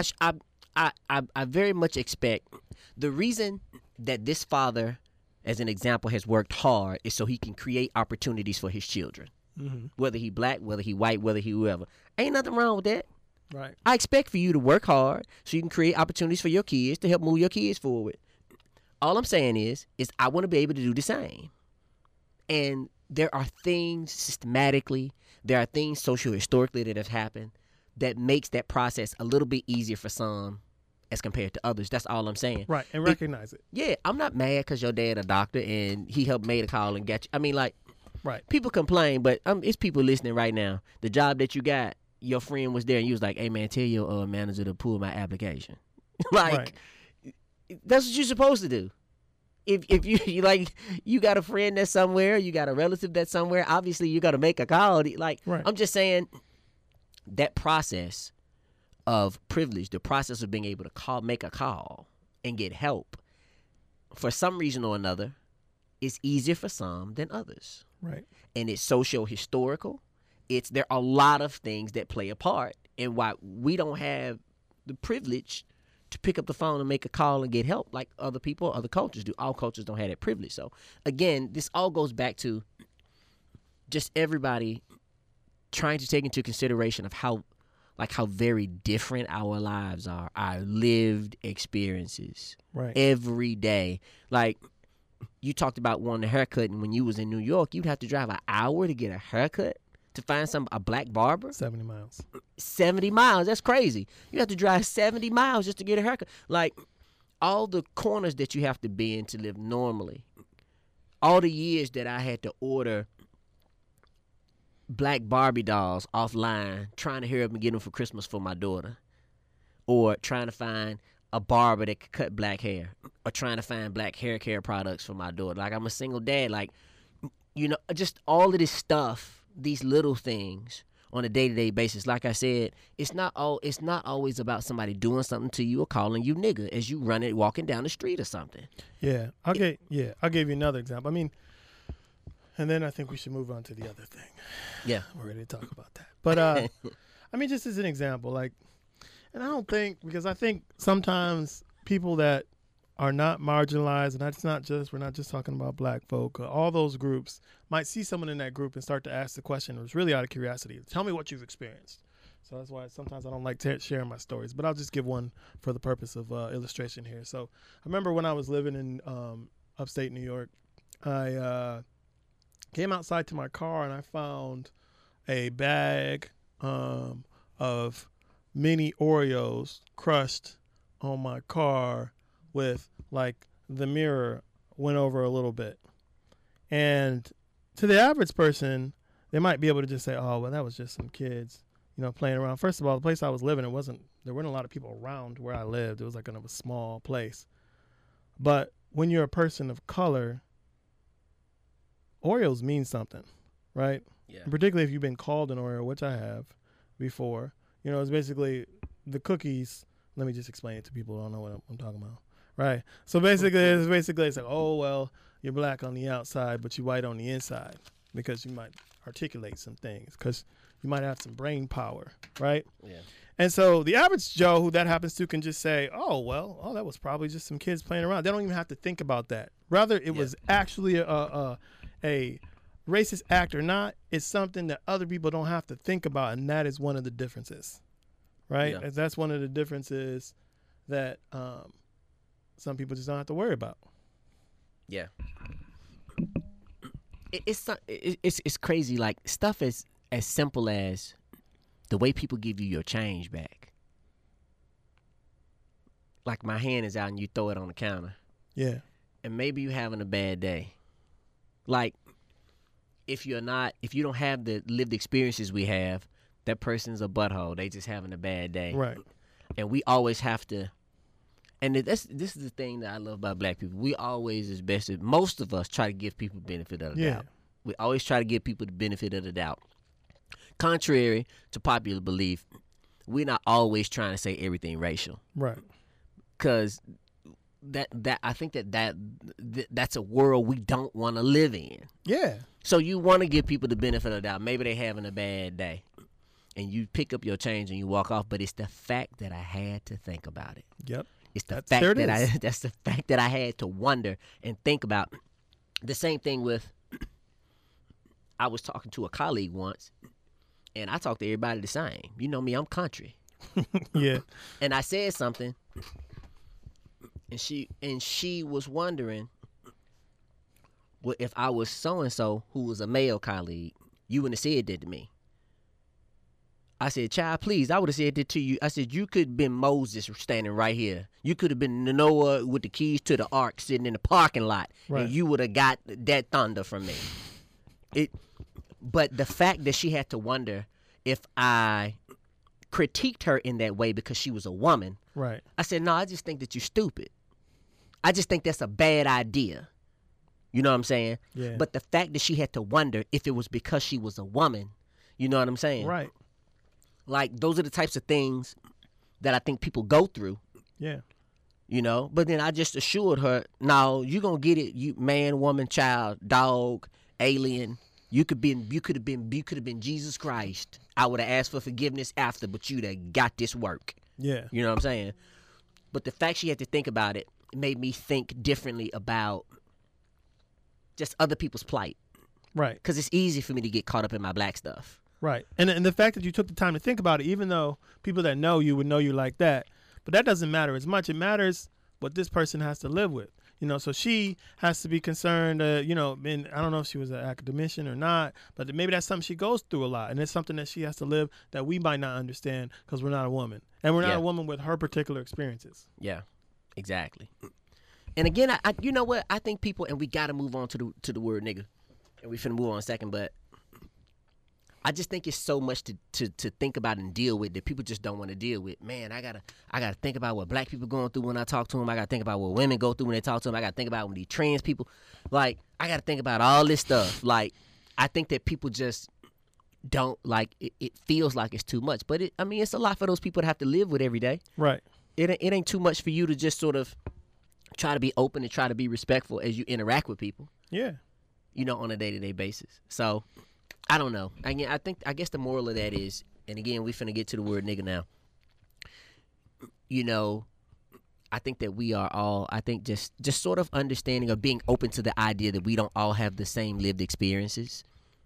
very much expect the reason that this father, as an example, has worked hard is so he can create opportunities for his children. Mm-hmm. Whether he black, whether he white, whether he whoever. Ain't nothing wrong with that. Right. I expect for you to work hard so you can create opportunities for your kids to help move your kids forward. All I'm saying is I want to be able to do the same. And there are things systematically, there are things socio-historically that have happened that makes that process a little bit easier for some as compared to others. That's all I'm saying. Right, and recognize it. Yeah, I'm not mad because your dad a doctor and he helped made a call and get you. I mean, like, right. People complain, but it's people listening right now. The job that you got, your friend was there and you was like, hey, man, tell your manager to pull my application. Like, that's what you're supposed to do. If you like, you got a friend that's somewhere, you got a relative that's somewhere, obviously you got to make a call. Like, right. I'm just saying that process of privilege, the process of being able to make a call and get help, for some reason or another, is easier for some than others. Right. And it's socio-historical. There are a lot of things that play a part in why we don't have the privilege to pick up the phone and make a call and get help like other people, other cultures do. All cultures don't have that privilege. So again, this all goes back to just everybody trying to take into consideration of how very different our lives are, our lived experiences, right, every day. Like, you talked about wanting a haircut, and when you was in New York, you'd have to drive an hour to get a haircut, to find a black barber. 70 miles. 70 miles. That's crazy. You have to drive 70 miles just to get a haircut. Like, all the corners that you have to be in to live normally. All the years that I had to order black Barbie dolls offline, trying to hurry up and get them for Christmas for my daughter. Or trying to find a barber that could cut black hair. Or trying to find black hair care products for my daughter. Like, I'm a single dad. Like, just all of this stuff, these little things on a day-to-day basis. Like I said, it's not always about somebody doing something to you or calling you nigga as you walking down the street or something. Yeah. I'll give you another example. I mean, and then I think we should move on to the other thing. Yeah. We're ready to talk about that. But I mean, just as an example, like, and I don't think, because I think sometimes people that are not marginalized, and we're not just talking about black folk. All those groups might see someone in that group and start to ask the question. It was really out of curiosity. Tell me what you've experienced. So that's why sometimes I don't like sharing my stories, but I'll just give one for the purpose of illustration here. So I remember when I was living in upstate New York, I came outside to my car and I found a bag of mini Oreos crushed on my car with like the mirror went over a little bit. And to the average person, they might be able to just say, oh, well, that was just some kids, playing around. First of all, the place I was living, there weren't a lot of people around where I lived. It was like kind of a small place. But when you're a person of color, Oreos mean something, right? Yeah. And particularly if you've been called an Oreo, which I have before. It's basically the cookies. Let me just explain it to people who don't know what I'm talking about. Right. So basically it's like, oh, well, you're black on the outside, but you're white on the inside, because you might articulate some things, because you might have some brain power. Right. Yeah. And so the average Joe who that happens to can just say, oh, well, that was probably just some kids playing around. They don't even have to think about that. Rather, it was actually a racist act or not. It's something that other people don't have to think about. And that is one of the differences. Right. Yeah. That's one of the differences that some people just don't have to worry about. Yeah. It's crazy. Like, stuff as simple as the way people give you your change back. Like, my hand is out and you throw it on the counter. Yeah. And maybe you're having a bad day. Like, if you don't have the lived experiences we have, that person's a butthole. They just having a bad day. Right. And we always have to. And this is the thing that I love about black people. We always, most of us, try to give people the benefit of the doubt. We always try to give people the benefit of the doubt. Contrary to popular belief, we're not always trying to say everything racial. Right. Because I think that's a world we don't want to live in. Yeah. So you want to give people the benefit of the doubt. Maybe they're having a bad day. And you pick up your change and you walk off. But it's the fact that I had to think about it. Yep. It's the that's the fact that I had to wonder and think about. The same thing with, I was talking to a colleague once, and I talk to everybody the same. You know me, I'm country. Yeah. And I said something, and she was wondering, well, if I was so and so who was a male colleague, you wouldn't have said that to me. I said, child, please, I would have said that to you. I said, you could have been Moses standing right here. You could have been Noah with the keys to the ark sitting in the parking lot. Right. And you would have got that thunder from me. But the fact that she had to wonder if I critiqued her in that way because she was a woman. Right. I said, no, I just think that you're stupid. I just think that's a bad idea. You know what I'm saying? Yeah. But the fact that she had to wonder if it was because she was a woman, you know what I'm saying? Right. Like, those are the types of things that I think people go through. Yeah. But then I just assured her, no, you gonna get it, you man, woman, child, dog, alien. You could have been Jesus Christ. I would have asked for forgiveness after, but you'd have got this work. Yeah. You know what I'm saying? But the fact she had to think about it made me think differently about just other people's plight. Right. Because it's easy for me to get caught up in my black stuff. Right. And the fact that you took the time to think about it, even though people that know you would know you like that, but that doesn't matter as much. It matters what this person has to live with. So she has to be concerned, and I don't know if she was an academician or not, but maybe that's something she goes through a lot. And it's something that she has to live that we might not understand because we're not a woman. And we're not a woman with her particular experiences. Yeah, exactly. And again, I you know what? I think people, and we got to move on to the word nigga. And we finna move on in a second, but I just think it's so much to think about and deal with that people just don't want to deal with. Man, I gotta think about what black people going through when I talk to them. I gotta think about what women go through when they talk to them. I gotta think about when these trans people, like, I gotta think about all this stuff. Like, I think that people just don't, like, it feels like it's too much, but it's a lot for those people to have to live with every day. Right. It ain't too much for you to just sort of try to be open and try to be respectful as you interact with people. Yeah. On a day-to-day basis. So I don't know. I guess the moral of that is, and again, we finna get to the word nigga now. I think that we are all, I think just sort of understanding or being open to the idea that we don't all have the same lived experiences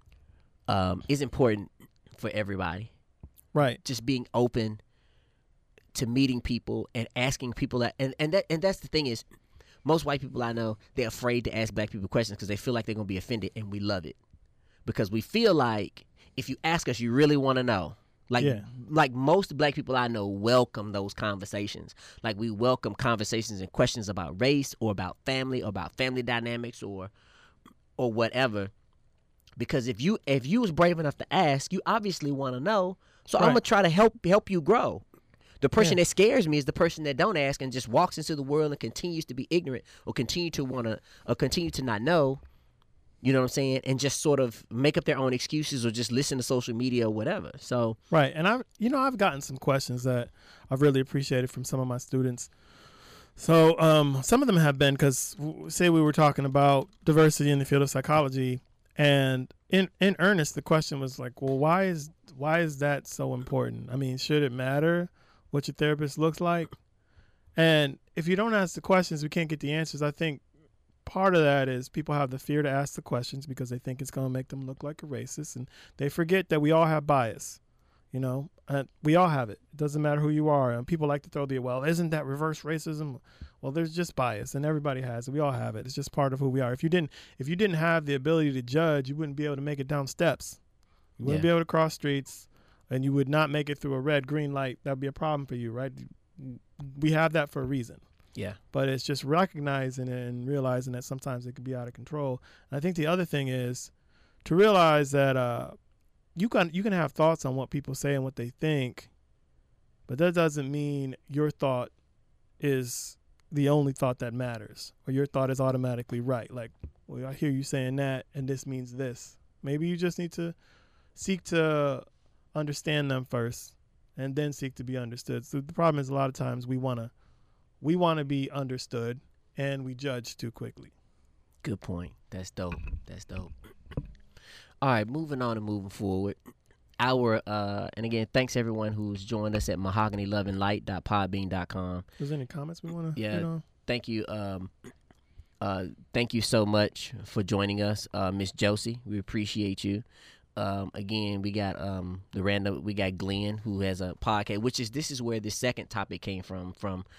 is important for everybody. Right. Just being open to meeting people and asking people that, and that's the thing is, most white people I know, they're afraid to ask black people questions because they feel like they're going to be offended, and we love it. Because we feel like if you ask us, you really want to know. Like most black people I know welcome those conversations. Like we welcome conversations and questions about race or about family or about family dynamics or whatever. Because if you was brave enough to ask, you obviously want to know. So I'm gonna try to help you grow. The person that scares me is the person that don't ask and just walks into the world and continues to be ignorant or continue to not know. You know what I'm saying? And just sort of make up their own excuses or just listen to social media or whatever. So right. And I've gotten some questions that I've really appreciated from some of my students. So some of them have been because say we were talking about diversity in the field of psychology, and in earnest, the question was like, well, why is that so important? I mean, should it matter what your therapist looks like? And if you don't ask the questions, we can't get the answers. I think part of that is people have the fear to ask the questions because they think it's going to make them look like a racist, and they forget that we all have bias. We all have it. It doesn't matter who you are. And people like to throw well, isn't that reverse racism? Well, there's just bias, and everybody has it. We all have it. It's just part of who we are. If you didn't have the ability to judge, you wouldn't be able to make it down steps. You wouldn't be able to cross streets, and you would not make it through a red, green light. That would be a problem for you, right? We have that for a reason. Yeah. But it's just recognizing it and realizing that sometimes it can be out of control. And I think the other thing is to realize that you can have thoughts on what people say and what they think, but that doesn't mean your thought is the only thought that matters or your thought is automatically right. Like, well, I hear you saying that and this means this. Maybe you just need to seek to understand them first and then seek to be understood. So the problem is a lot of times we want to be understood and we judge too quickly. Good point. That's dope. All right, moving on and moving forward. And again, thanks everyone who's joined us at mahoganyloveandlight.podbean.com. Is there any comments we want to? Yeah, thank you. Thank you so much for joining us, Miss Josie. We appreciate you. Again, we got we got Glenn who has a podcast, this is where the second topic came from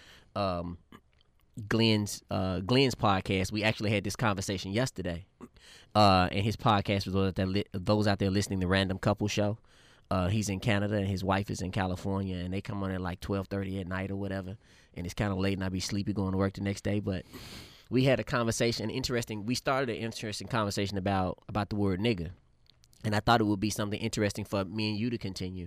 Glenn's podcast. We actually had this conversation yesterday, and his podcast was those out there listening to Random Couple Show. He's in Canada and his wife is in California, and they come on at like 12:30 at night or whatever, and it's kind of late and I be sleepy going to work the next day. But we had a conversation, we started an interesting conversation about the word nigga, and I thought it would be something interesting for me and you to continue.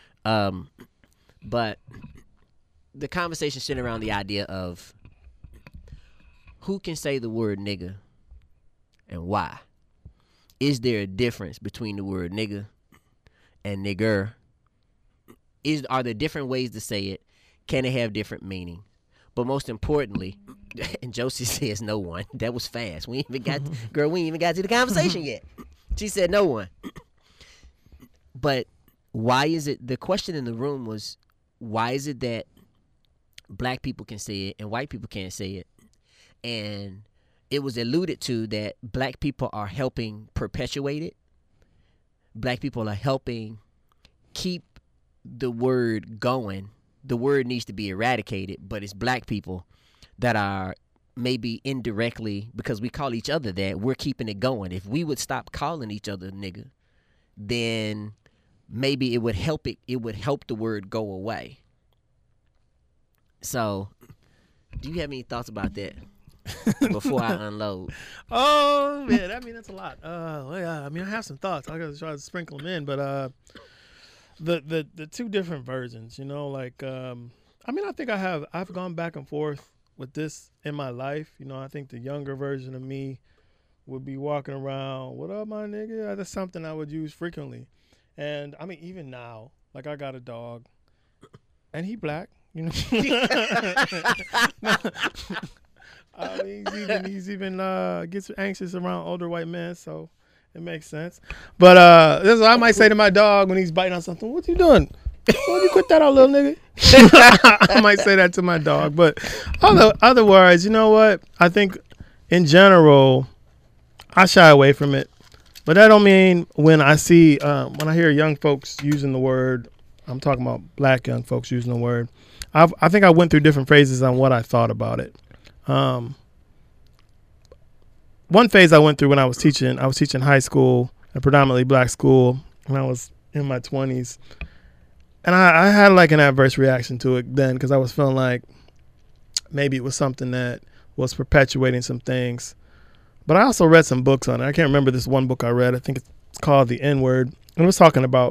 But the conversation centered around the idea of who can say the word nigga and why. Is there a difference between the word nigga and nigger? Are there different ways to say it? Can it have different meaning? But most importantly, and Josie says no one. That was fast. We ain't even got to the conversation yet. She said no one. But why is it, the question in the room was, why is it that black people can say it and white people can't say it? And it was alluded to that black people are helping perpetuate it. Black people are helping keep the word going. The word needs to be eradicated, but it's black people that are maybe indirectly, because we call each other that, we're keeping it going. If we would stop calling each other nigga, then maybe it would help the word go away. So, do you have any thoughts about that before I unload? Oh man, that's a lot. I have some thoughts. I gotta try to sprinkle them in, but the two different versions, I think I've gone back and forth with this in my life. I think the younger version of me would be walking around, "What up, my nigga?" That's something I would use frequently. And even now, like, I got a dog and he black, he's even gets anxious around older white men, so it makes sense. But this is what I might say to my dog when he's biting on something. "What you doing?" Well, you quit that out, little nigga. I might say that to my dog, but otherwise, you know what? I think in general, I shy away from it. But that don't mean when I see when I hear young folks using the word, I'm talking about black young folks using the word. I think I went through different phases on what I thought about it. One phase I went through when I was teaching high school, a predominantly black school, when I was in my 20s. And I had like an adverse reaction to it then because I was feeling like maybe it was something that was perpetuating some things. But I also read some books on it. I can't remember this one book I read. I think it's called The N-Word. And it was talking about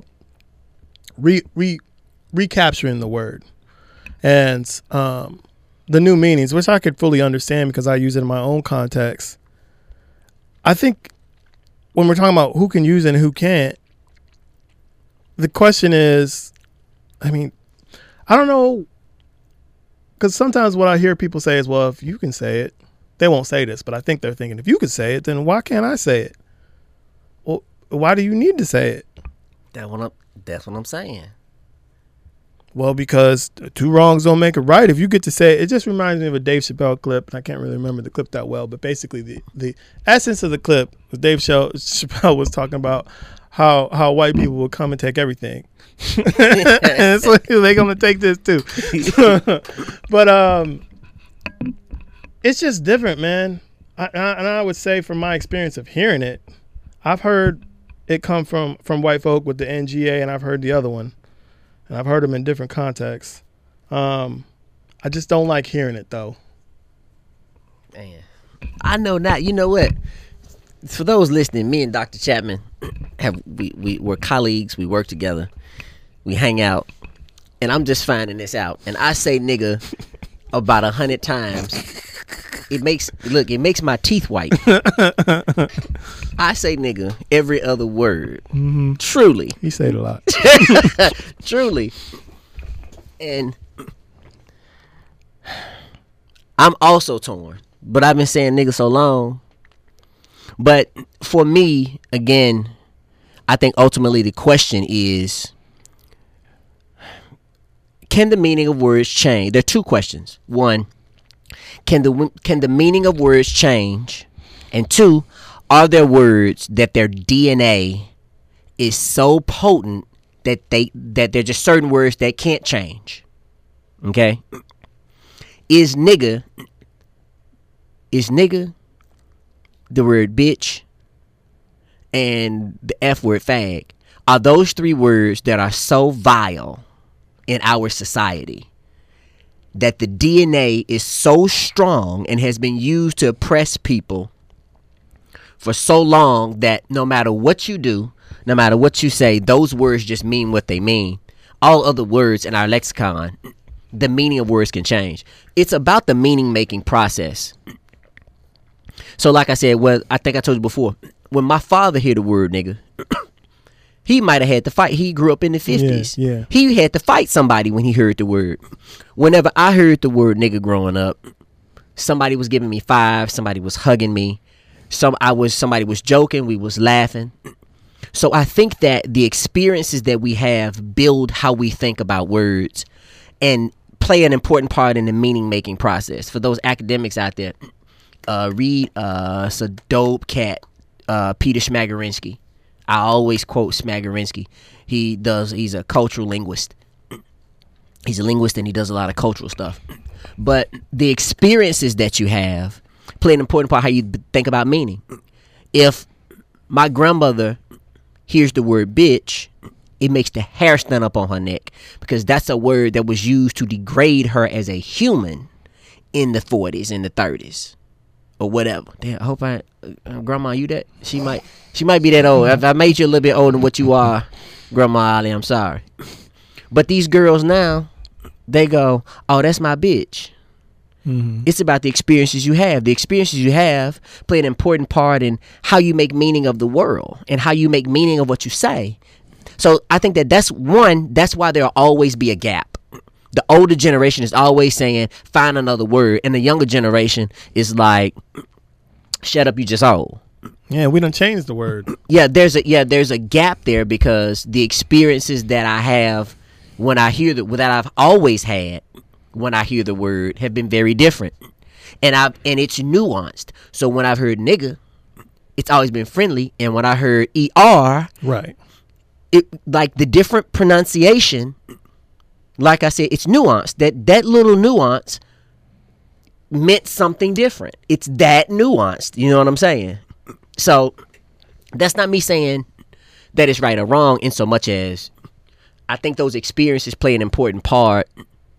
recapturing the word and the new meanings, which I could fully understand because I use it in my own context. I think when we're talking about who can use it and who can't, the question is, I mean, I don't know, because sometimes what I hear people say is, well, if you can say it, they won't say this, but I think they're thinking, if you can say it, then why can't I say it? Well, why do you need to say it? That's what I'm saying. Well, because two wrongs don't make it right. If you get to say it, it just reminds me of a Dave Chappelle clip. I can't really remember the clip that well, but basically the essence of the clip was Dave Chappelle was talking about how white people will come and take everything. And so they're going to take this too. But it's just different, man. And I would say from my experience of hearing it, I've heard it come from white folk with the NGA, and I've heard the other one. And I've heard them in different contexts. I just don't like hearing it, though. Man, I know not. You know what? For those listening, me and Dr. Chapman we're colleagues. We work together. We hang out. And I'm just finding this out. And I say nigga about 100 times. It makes my teeth white. I say nigga every other word. Mm-hmm. Truly. You say it a lot. Truly. And I'm also torn. But I've been saying nigga so long. But for me, again, I think ultimately the question is, can the meaning of words change? There are two questions. One, can the meaning of words change? And two, are there words that their DNA is so potent that they're just certain words that can't change? Okay? Is nigga the word bitch and the F word fag? Are those three words that are so vile in our society that the DNA is so strong and has been used to oppress people for so long that no matter what you do, no matter what you say, those words just mean what they mean? All other words in our lexicon, the meaning of words can change. It's about the meaning making process. So like I said, well, I think I told you before, when my father heard the word nigga, he might have had to fight. He grew up in the 50s. Yeah. He had to fight somebody when he heard the word. Whenever I heard the word nigga growing up, somebody was giving me five, somebody was hugging me, somebody was joking, we was laughing. So I think that the experiences that we have build how we think about words and play an important part in the meaning making process. For those academics out there, read it's a dope cat, Peter Smagorinsky. I always quote Smagorinsky. He's a cultural linguist. He's a linguist and he does a lot of cultural stuff. But the experiences that you have play an important part how you think about meaning. If my grandmother hears the word bitch, it makes the hair stand up on her neck because that's a word that was used to degrade her as a human in the 40s and the 30s. Or whatever. Damn, I hope Grandma, you that? She might be that old. If I made you a little bit older than what you are, Grandma Ali, I'm sorry. But these girls now, they go, oh, that's my bitch. Mm-hmm. It's about the experiences you have. The experiences you have play an important part in how you make meaning of the world and how you make meaning of what you say. So I think that's why there'll always be a gap. The older generation is always saying, find another word. And the younger generation is like, shut up, you just old. Yeah, we done changed the word. Yeah, there's a gap there because the experiences that I have when I hear that I've always had when I hear the word have been very different. And it's nuanced. So when I've heard nigga, it's always been friendly. And when I heard ER, right, it like the different pronunciation, like I said, it's nuanced. That little nuance meant something different. It's that nuanced. You know what I'm saying? So that's not me saying that it's right or wrong in so much as I think those experiences play an important part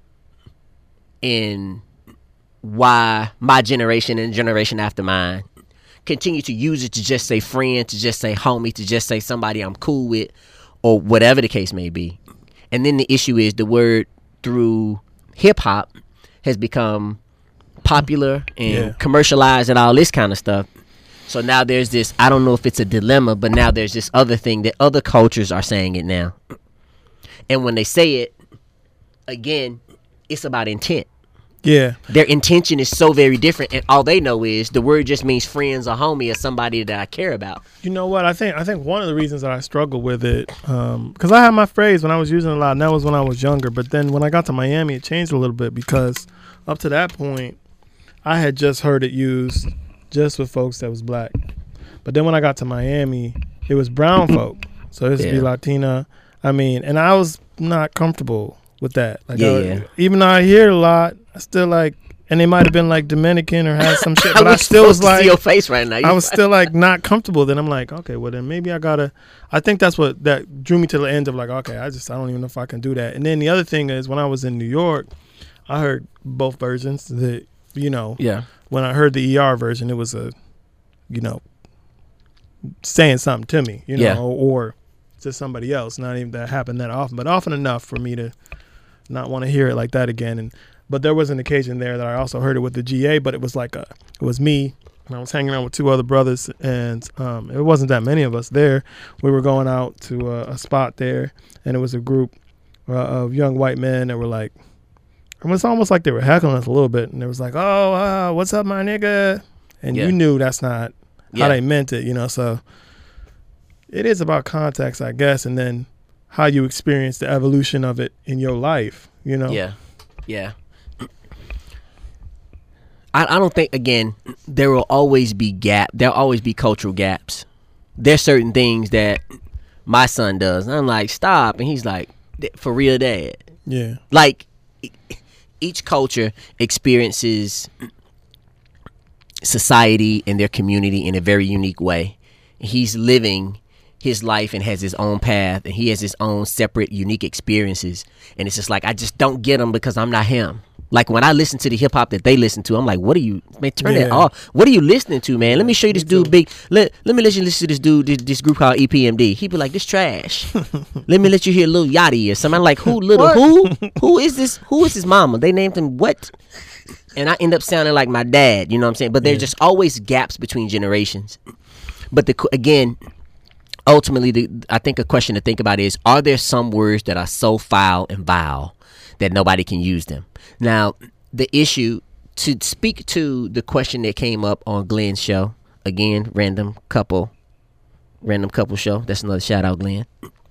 in why my generation and the generation after mine continue to use it to just say friend, to just say homie, to just say somebody I'm cool with, or whatever the case may be. And then the issue is the word through hip hop has become popular and commercialized and all this kind of stuff. So now there's this, I don't know if it's a dilemma, but now there's this other thing that other cultures are saying it now. And when they say it, again, it's about intent. Yeah. Their intention is so very different, and all they know is the word just means friends or homie or somebody that I care about. You know what? I think one of the reasons that I struggle with it, because I had my phrase when I was using it a lot, and that was when I was younger. But then when I got to Miami, it changed a little bit because up to that point, I had just heard it used just with folks that was black. But then when I got to Miami, it was brown folk. So this would be Latina. I mean, and I was not comfortable with that. Like, even though I hear it a lot, I still like, and they might have been like Dominican or had some shit, but I still was like, see your face right now. I was still like not comfortable. Then I'm like, okay, well then maybe I think that's what that drew me to the end of like, okay, I don't even know if I can do that. And then the other thing is when I was in New York, I heard both versions. That when I heard the ER version, it was saying something to me, or to somebody else. Not even that happened that often, but often enough for me to not want to hear it like that again. But there was an occasion there that I also heard it with the GA, but it was like it was me, and I was hanging around with two other brothers, and it wasn't that many of us there. We were going out to a spot there, and it was a group of young white men that were like, it was almost like they were heckling us a little bit, and it was like, oh, what's up, my nigga? And you knew that's not how they meant it, so it is about context, I guess, and then how you experience the evolution of it in your life, Yeah. I don't think, again, there will always be there'll always be cultural gaps. There's certain things that my son does, and I'm like, stop, and he's like, for real, Dad? Yeah. Like, each culture experiences society and their community in a very unique way. He's living his life and has his own path, and he has his own separate, unique experiences. And it's just like, I just don't get them because I'm not him. Like when I listen to the hip hop that they listen to, I'm like, what are you, man, turn that off. What are you listening to, man? Let me show you this dude big. Let me let you listen to this dude, this group called EPMD. He be like, this trash. Let me let you hear Lil Yachty or something. I'm like, who is this? Who is his mama? They named him what? And I end up sounding like my dad, you know what I'm saying? But there's just always gaps between generations. But again, ultimately, I think a question to think about is, are there some words that are so foul and vile that nobody can use them? Now, the issue, to speak to the question that came up on Glenn's show, again, random couple show. That's another shout out, Glenn.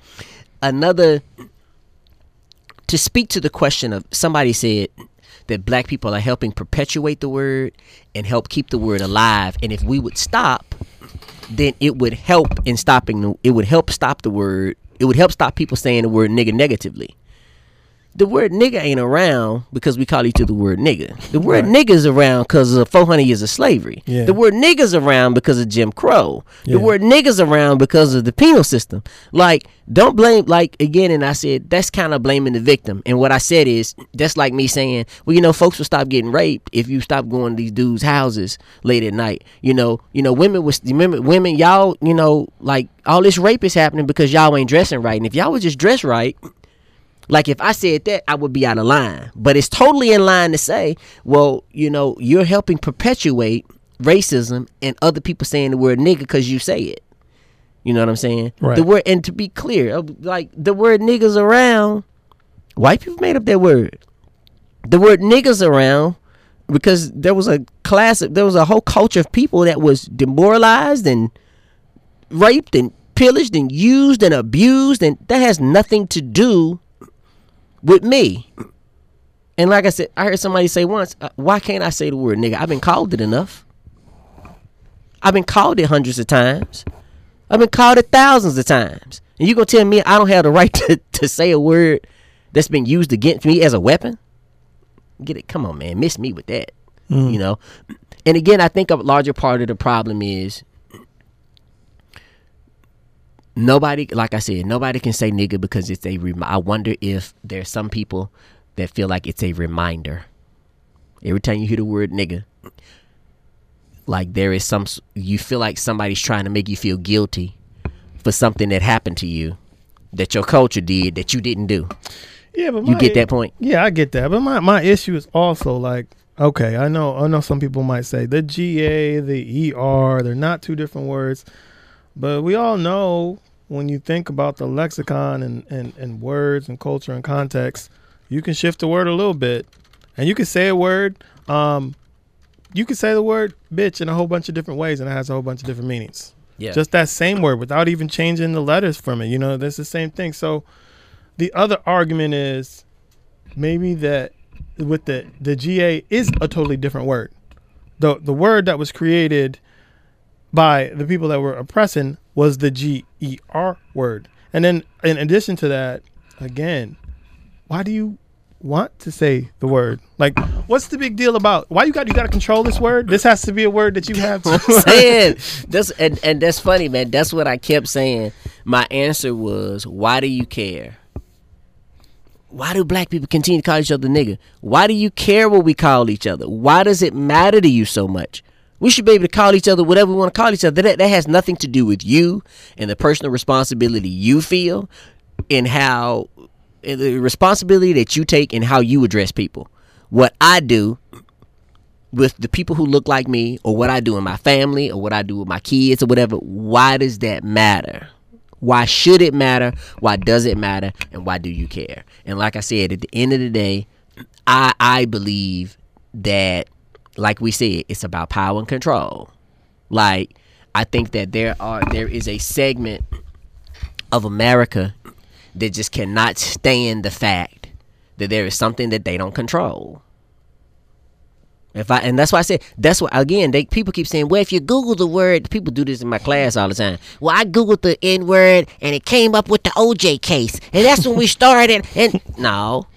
To speak to the question of, somebody said that black people are helping perpetuate the word and help keep the word alive. And if we would stop, then it would help in stopping. It would help stop the word. It would help stop people saying the word nigga negatively. The word nigga ain't around because we call each other the word nigga. The word nigga is around because of 400 years of slavery. Yeah. The word nigga's around because of Jim Crow. The word nigga's around because of the penal system. Like, don't blame, like, again, and I said, that's kind of blaming the victim. And what I said is, that's like me saying, well, folks will stop getting raped if you stop going to these dudes' houses late at night. Women, y'all, like, all this rape is happening because y'all ain't dressing right. And if y'all would just dress right, like, if I said that, I would be out of line. But it's totally in line to say, well, you're helping perpetuate racism and other people saying the word nigga because you say it. You know what I'm saying? Right. The word, and to be clear, like, the word nigga's around. White people made up that word. The word nigga's around because there was a whole culture of people that was demoralized and raped and pillaged and used and abused, and that has nothing to do with me. And like I said, I heard somebody say once, why can't I say the word nigga? I've been called it enough. I've been called it hundreds of times. I've been called it thousands of times. And you gonna tell me I don't have the right to say a word that's been used against me as a weapon? Get it? Come on, man. Miss me with that. You know? And again, I think a larger part of the problem is nobody, like I said, nobody can say nigga because it's I wonder if there's some people that feel like it's a reminder. Every time you hear the word nigga, like there is you feel like somebody's trying to make you feel guilty for something that happened to you that your culture did that you didn't do. Yeah, but you get that point? Yeah, I get that. But my issue is also like, okay, I know some people might say the GA, the ER, they're not two different words. But we all know when you think about the lexicon and words and culture and context, you can shift the word a little bit. And you can say a word, you can say the word bitch in a whole bunch of different ways and it has a whole bunch of different meanings. Yeah. Just that same word without even changing the letters from it. You know, that's the same thing. So the other argument is maybe that with the GA is a totally different word. The word that was created by the people that were oppressing was the GER word. And then in addition to that, again, why do you want to say the word? Like, what's the big deal about why you got to control this word? This has to be a word that you have to saying that's and that's funny, man. That's what I kept saying. My answer was, why do you care? Why do black people continue to call each other nigga? Why do you care what we call each other? Why does it matter to you so much? We should be able to call each other whatever we want to call each other. That has nothing to do with you and the personal responsibility you feel and how the responsibility that you take and how you address people. What I do with the people who look like me, or what I do in my family, or what I do with my kids or whatever, why does that matter? Why should it matter? Why does it matter? And why do you care? And like I said, at the end of the day, I believe that, like we said, it's about power and control. Like, I think that there is a segment of America that just cannot stand the fact that there is something that they don't control. And that's why I said, that's why, again, people keep saying, well, if you Google the word, people do this in my class all the time. Well, I Googled the N word and it came up with the OJ case. And that's when we started. And no,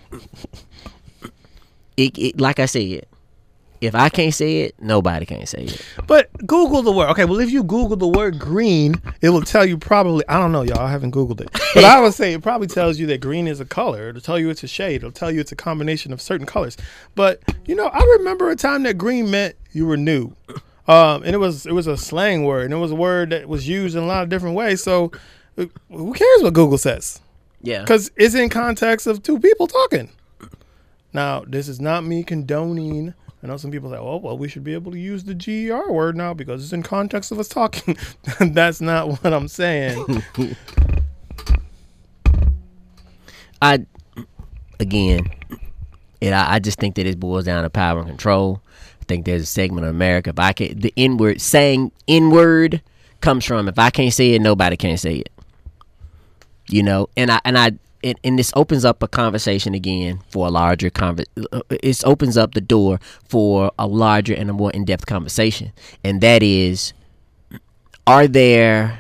like I said, if I can't say it, nobody can say it. But Google the word. Okay, well, if you Google the word green, it will tell you probably, I don't know, y'all, I haven't Googled it. But I would say it probably tells you that green is a color. It'll tell you it's a shade. It'll tell you it's a combination of certain colors. But, you know, I remember a time that green meant you were new. And it was a slang word. And it was a word that was used in a lot of different ways. So who cares what Google says? Yeah. Because it's in context of two people talking. Now, this is not me condoning. I know some people say, oh, well, we should be able to use the GER word now because it's in context of us talking. That's not what I'm saying. I just think that it boils down to power and control. I think there's a segment of America. The N-word, saying N-word comes from, if I can't say it, nobody can say it. You know, and this opens up a conversation again for a larger it opens up the door for a larger and a more in-depth conversation. And that is, are there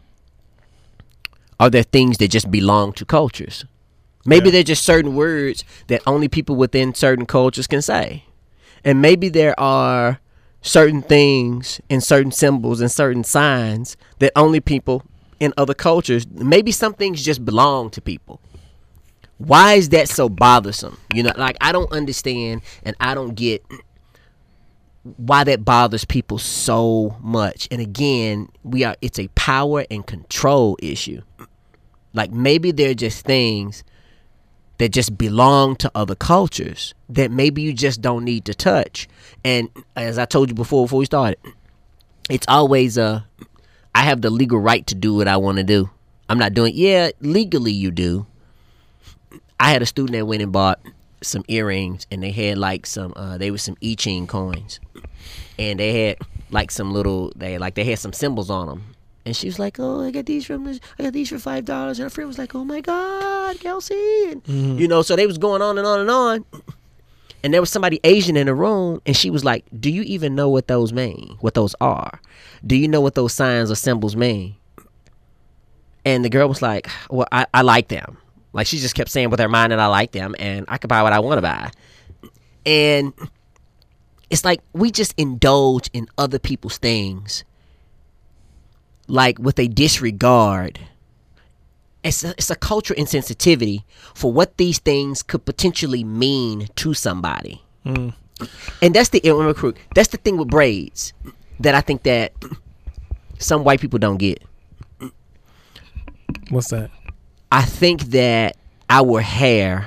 things that just belong to cultures? Maybe they're just certain words that only people within certain cultures can say. And maybe there are certain things and certain symbols and certain signs that only people in other cultures, maybe some things just belong to people. Why is that so bothersome? You know, like, I don't understand and I don't get why that bothers people so much. And again, it's a power and control issue. Like, maybe they're just things that just belong to other cultures that maybe you just don't need to touch. And as I told you before we started, it's always I have the legal right to do what I want to do. I'm not doing, legally you do. I had a student that went and bought some earrings, and they had like they were some I-Ching coins, and they had like some little, they had some symbols on them, And she was like, "Oh, I got these for $5." And her friend was like, "Oh my God, Kelsey!" And you know, so they was going on and on and on. And there was somebody Asian in the room, and she was like, "Do you even know what those mean? What those are? Do you know what those signs or symbols mean?" And the girl was like, "Well, I like them." Like, she just kept saying with her mind that I like them, and I can buy what I want to buy. And it's like we just indulge in other people's things, like with a disregard. It's a cultural insensitivity for what these things could potentially mean to somebody. And that's the thing with braids that I think that some white people don't get. What's that? I think that our hair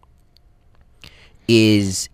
is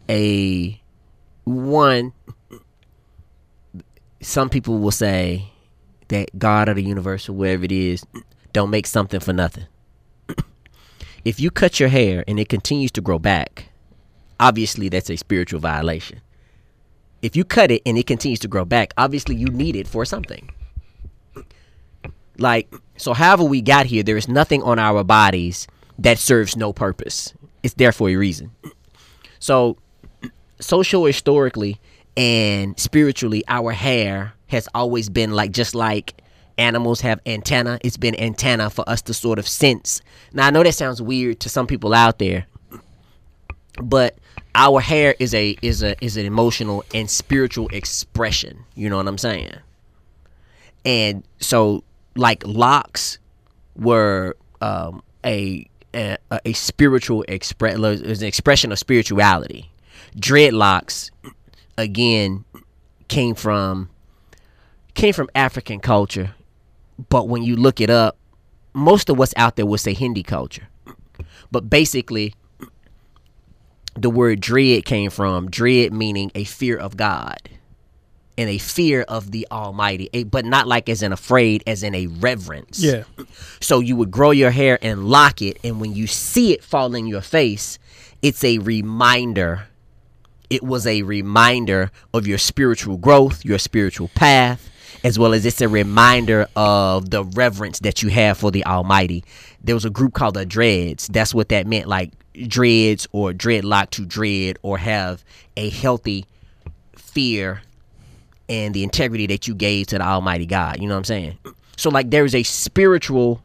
some people will say that God or the universe or wherever it is don't make something for nothing. If you cut your hair and it continues to grow back, obviously that's a spiritual violation. If you cut it and it continues to grow back, obviously you need it for something. Like, so however we got here, there is nothing on our bodies that serves no purpose. It's there for a reason. So, socio-historically and spiritually, our hair has always been like, just like animals have antenna, it's been antenna for us to sort of sense. Now, I know that sounds weird to some people out there, but our hair is an emotional and spiritual expression. You know what I'm saying? And so, like, locks were a spiritual an expression of spirituality. Dreadlocks, again, came from African culture, but when you look it up, most of what's out there will say Hindi culture. But basically, the word dread came from dread, meaning a fear of God and a fear of the Almighty, but not like as in afraid, as in a reverence. Yeah. So you would grow your hair and lock it, and when you see it fall in your face, it's a reminder. It was a reminder of your spiritual growth, your spiritual path, as well as it's a reminder of the reverence that you have for the Almighty. There was a group called the Dreads. That's what that meant, like dreads or dreadlock, to dread or have a healthy fear and the integrity that you gave to the Almighty God. You know what I'm saying? So, like, there's a spiritual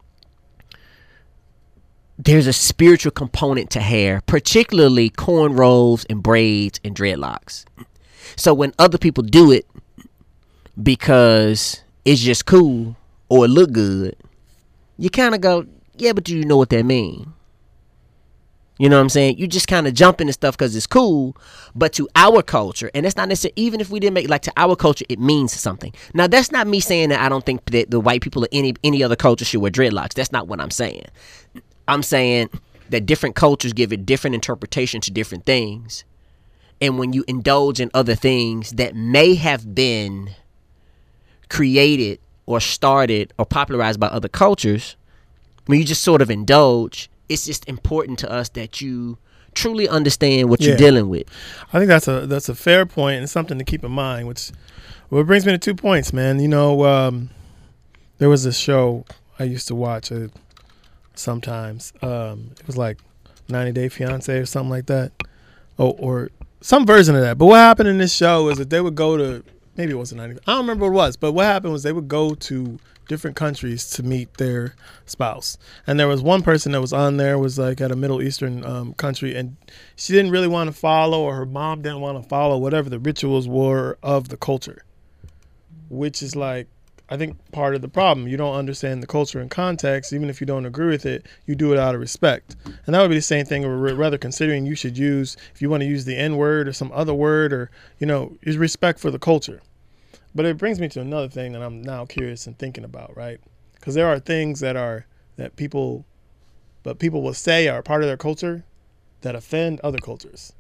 component to hair, particularly cornrows and braids and dreadlocks. So when other people do it because it's just cool or it look good, you kind of go, yeah, but do you know what that means? You know what I'm saying? You just kind of jump into stuff because it's cool. But to our culture, and that's not necessarily, even if we didn't make, like, to our culture, it means something. Now, that's not me saying that I don't think that the white people or any other culture should wear dreadlocks. That's not what I'm saying. I'm saying that different cultures give a different interpretation to different things. And when you indulge in other things that may have been created or started or popularized by other cultures, when you just sort of indulge, it's just important to us that you truly understand what you're dealing with. I think that's a fair point and something to keep in mind, which brings me to 2 points, man. You know, there was this show I used to watch sometimes. It was like 90 Day Fiance or something like that. Or some version of that. But what happened in this show is that they would go to, maybe it wasn't 90, I don't remember what it was, but what happened was they would go to different countries to meet their spouse. And there was one person that was on there, was like at a Middle Eastern country, and she didn't really want to follow, or her mom didn't want to follow whatever the rituals were of the culture, which is like, I think, part of the problem. You don't understand the culture and context. Even if you don't agree with it, you do it out of respect. And that would be the same thing, or rather considering you should use, if you want to use the N word or some other word, or, you know, is respect for the culture. But it brings me to another thing that I'm now curious and thinking about, right? Because there are things that people will say are part of their culture that offend other cultures.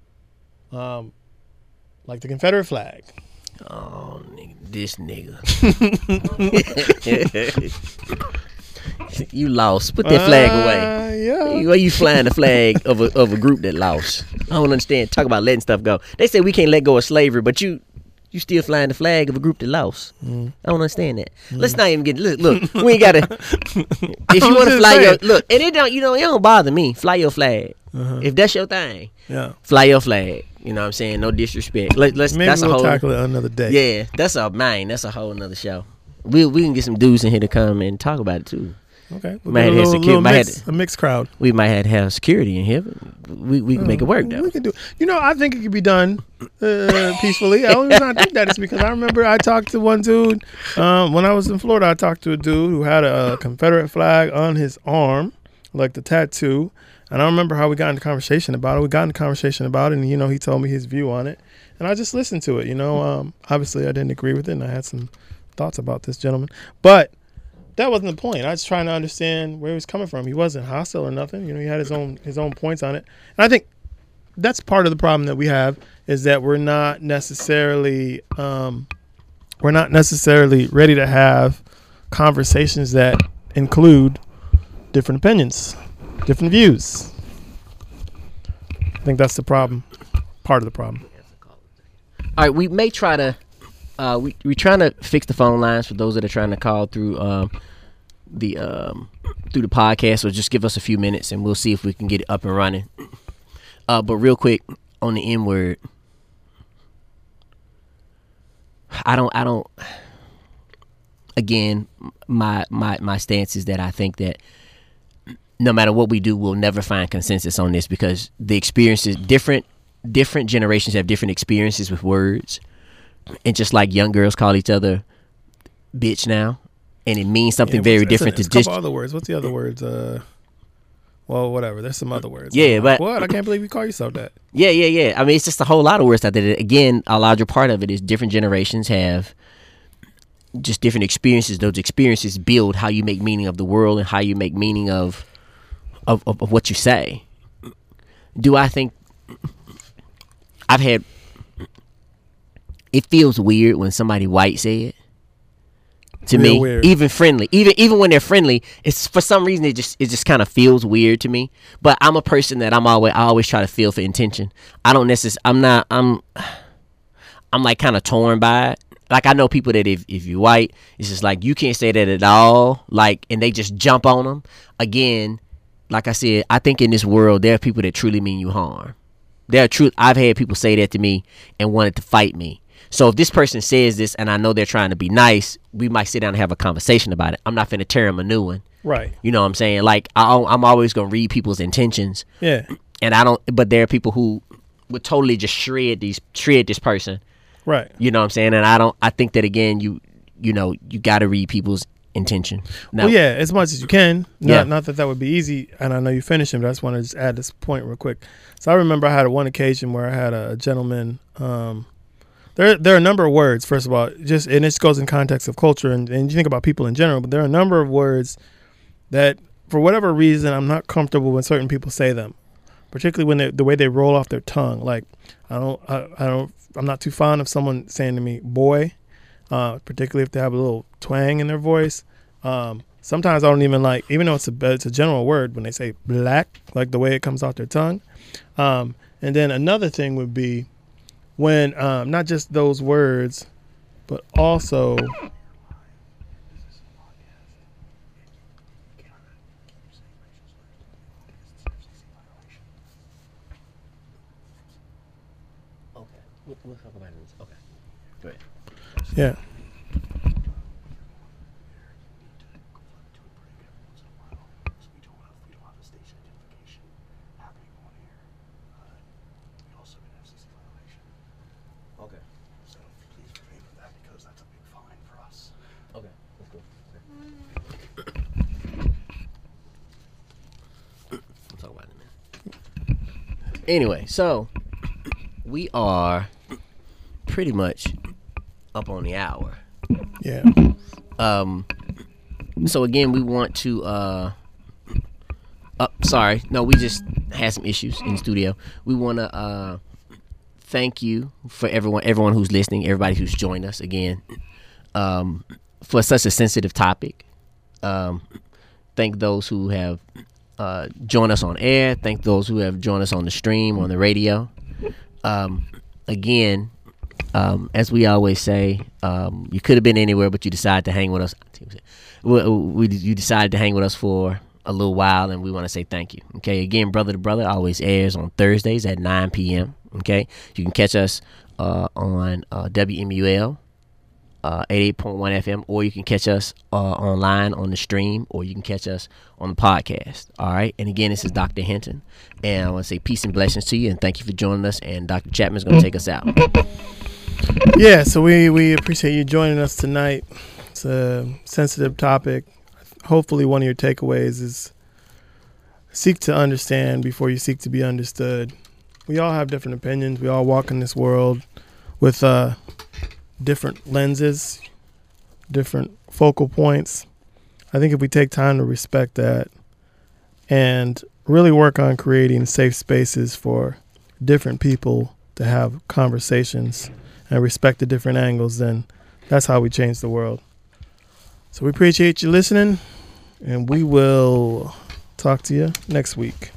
Like the Confederate flag. Oh, this nigga. You lost. Put that flag away. Yeah. Why you flying the flag of a group that lost? I don't understand. Talk about letting stuff go. They say we can't let go of slavery, but you You still flying the flag of a group that lost. I don't understand that. Let's not even get look. We ain't gotta. If you want to fly your and it don't, it don't bother me. Fly your flag. If that's your thing, fly your flag. You know what I'm saying? No disrespect. Let's. Maybe that's we'll a whole tackle it another day. Yeah, that's a whole another show. We can get some dudes in here to come and talk about it too. Okay, Might have security. A mixed crowd. We might have security in here. But we can make it work though. We can do. I think it could be done peacefully. The only reason I think that is because I remember I talked to one dude when I was in Florida. I talked to a dude who had a Confederate flag on his arm, like the tattoo. And I remember how we got into conversation about it. And he told me his view on it, and I just listened to it. Obviously I didn't agree with it, and I had some thoughts about this gentleman, but that wasn't the point. I was trying to understand where he was coming from. He wasn't hostile or nothing. He had his own points on it. And I think that's part of the problem that we have is that we're not necessarily ready to have conversations that include different opinions, different views. I think that's the problem. Part of the problem. All right, we may try to we're trying to fix the phone lines for those that are trying to call through the podcast. So just give us a few minutes and we'll see if we can get it up and running. But real quick on the N word, I don't. Again, my stance is that I think that no matter what we do, we'll never find consensus on this because the experiences different generations have different experiences with words. And just like young girls call each other bitch now, and it means something very different. There's a couple other words. What's the other words? Well, whatever. There's some other words. Yeah, but what? I can't believe you call yourself that. Yeah. I mean, it's just a whole lot of words out there. Again, a larger part of it is different generations have just different experiences. Those experiences build how you make meaning of the world and how you make meaning of what you say. Do I think I've had? It feels weird when somebody white say it to me, weird. Even friendly, even when they're friendly, it's for some reason it just kind of feels weird to me. But I'm a person that I always try to feel for intention. I don't necessarily. I'm like kind of torn by it. Like I know people that if you're white, it's just like you can't say that at all. Like and they just jump on them. Again, like I said, I think in this world there are people that truly mean you harm. I've had people say that to me and wanted to fight me. So if this person says this and I know they're trying to be nice, we might sit down and have a conversation about it. I'm not finna tear them a new one. Right. You know what I'm saying? Like I'm always gonna read people's intentions. Yeah. And but there are people who would totally just shred this person. Right. You know what I'm saying? And I think that again, you gotta read people's intention. Now, well, yeah, as much as you can. Not that would be easy. And I know you finished him, but I just want to just add this point real quick. So I remember I had one occasion where I had a gentleman. There are a number of words, first of all, and this goes in context of culture and you think about people in general, but there are a number of words that, for whatever reason, I'm not comfortable when certain people say them, particularly when the way they roll off their tongue. Like, I'm not too fond of someone saying to me, boy, particularly if they have a little twang in their voice. Sometimes I don't even like, even though it's a general word, when they say black, like the way it comes off their tongue. And then another thing would be, when not just those words, but also we'll talk about it. Okay, go ahead. Yeah. Anyway, so we are pretty much up on the hour. Yeah. So again, we want to we just had some issues in the studio. We want to thank you for everyone who's listening, everybody who's joined us again for such a sensitive topic. Thank those who have join us on air. Thank those who have joined us on the stream, on the radio. Again, As we always say, you could have been anywhere, but you decided to hang with us. You decided to hang with us for a little while, and we want to say thank you. Okay, again, Brother to Brother always airs on Thursdays at 9 p.m. Okay, you can catch us on WMUL 88.1 FM, or you can catch us online on the stream, or you can catch us on the podcast. All right, and again, this is Dr. Hinton, and I want to say peace and blessings to you, and thank you for joining us. And Dr. Chapman is going to take us out. Yeah, so we appreciate you joining us tonight. It's a sensitive topic. Hopefully one of your takeaways is seek to understand before you seek to be understood. We all have different opinions. We all walk in this world with different lenses, different focal points. I think if we take time to respect that and really work on creating safe spaces for different people to have conversations and respect the different angles, then that's how we change the world. So we appreciate you listening, and we will talk to you next week.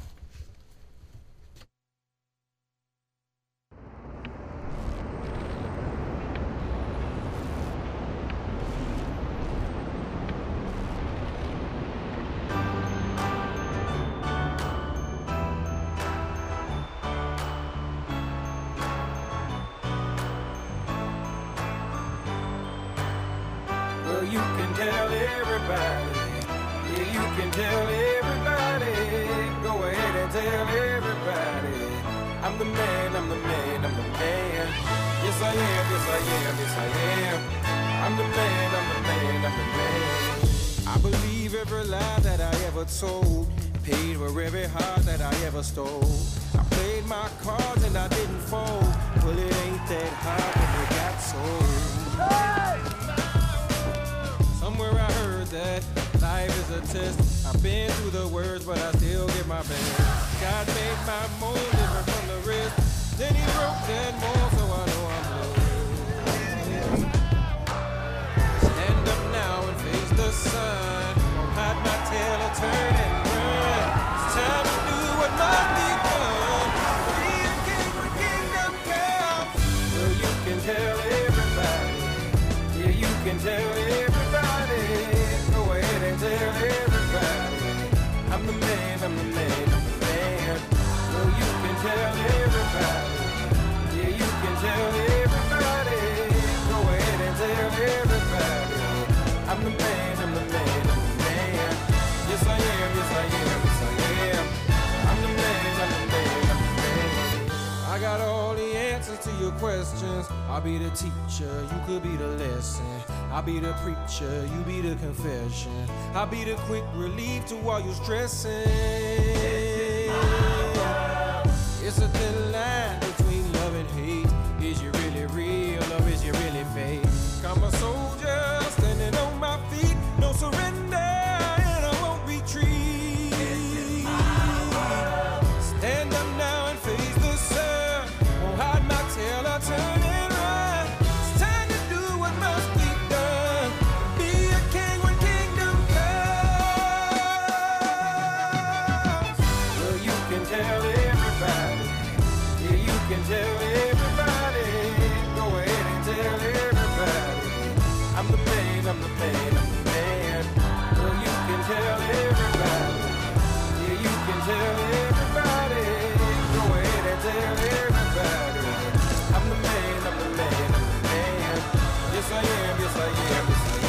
Well, you can tell everybody. Yeah, you can tell everybody. Go ahead and tell everybody. I'm the man, I'm the man, I'm the man. Yes, I am, yes, I am, yes, I am. I'm the man, I'm the man, I'm the man. I believe every lie that I ever told. Paid for every heart that I ever stole. I played my cards and I didn't fold. Well, it ain't that hard when you got sold. Somewhere I heard that life is a test. I've been through the worst, but I still get my best. God made my mold different from the rest. Then he broke that mold, so I know I'm blessed. Stand up now and face the sun. Won't hide my tail or turn and run. It's time to do what must be done. Be a king when kingdom comes. Well, you can tell everybody. Yeah, you can tell everybody. Go ahead and tell everybody. I'm the man, I'm the man, I'm the man. Well, you can tell everybody. Yeah, you can tell everybody. Go ahead and tell everybody. I'm the man, I'm the man, I'm the man. Yes, I am, yes, I am, yes, I am. I'm the man, I'm the man, I'm the man. I got all the answers to your questions. I'll be the teacher, you could be the lesson. I'll be the preacher, you be the confession. I'll be the quick relief to all your stressing. It's a thin line between love and hate. Is you really real or is you really fake? I'm a soldier standing on my feet. No surrender and I won't retreat. Stand up now and face the sun. Won't hide my tail or turn and run. It's time to do what must be done. Be a king when kingdom comes. Well, you can tell everybody. Yeah, you can tell everybody. Go ahead and tell everybody. I'm the man, I'm the man, I'm the man. Well, you can tell everybody. Yeah, you can tell everybody. Go ahead and tell everybody. I'm the man, I'm the man, I'm the man. Yes, I am, yes, I am, yes, I am.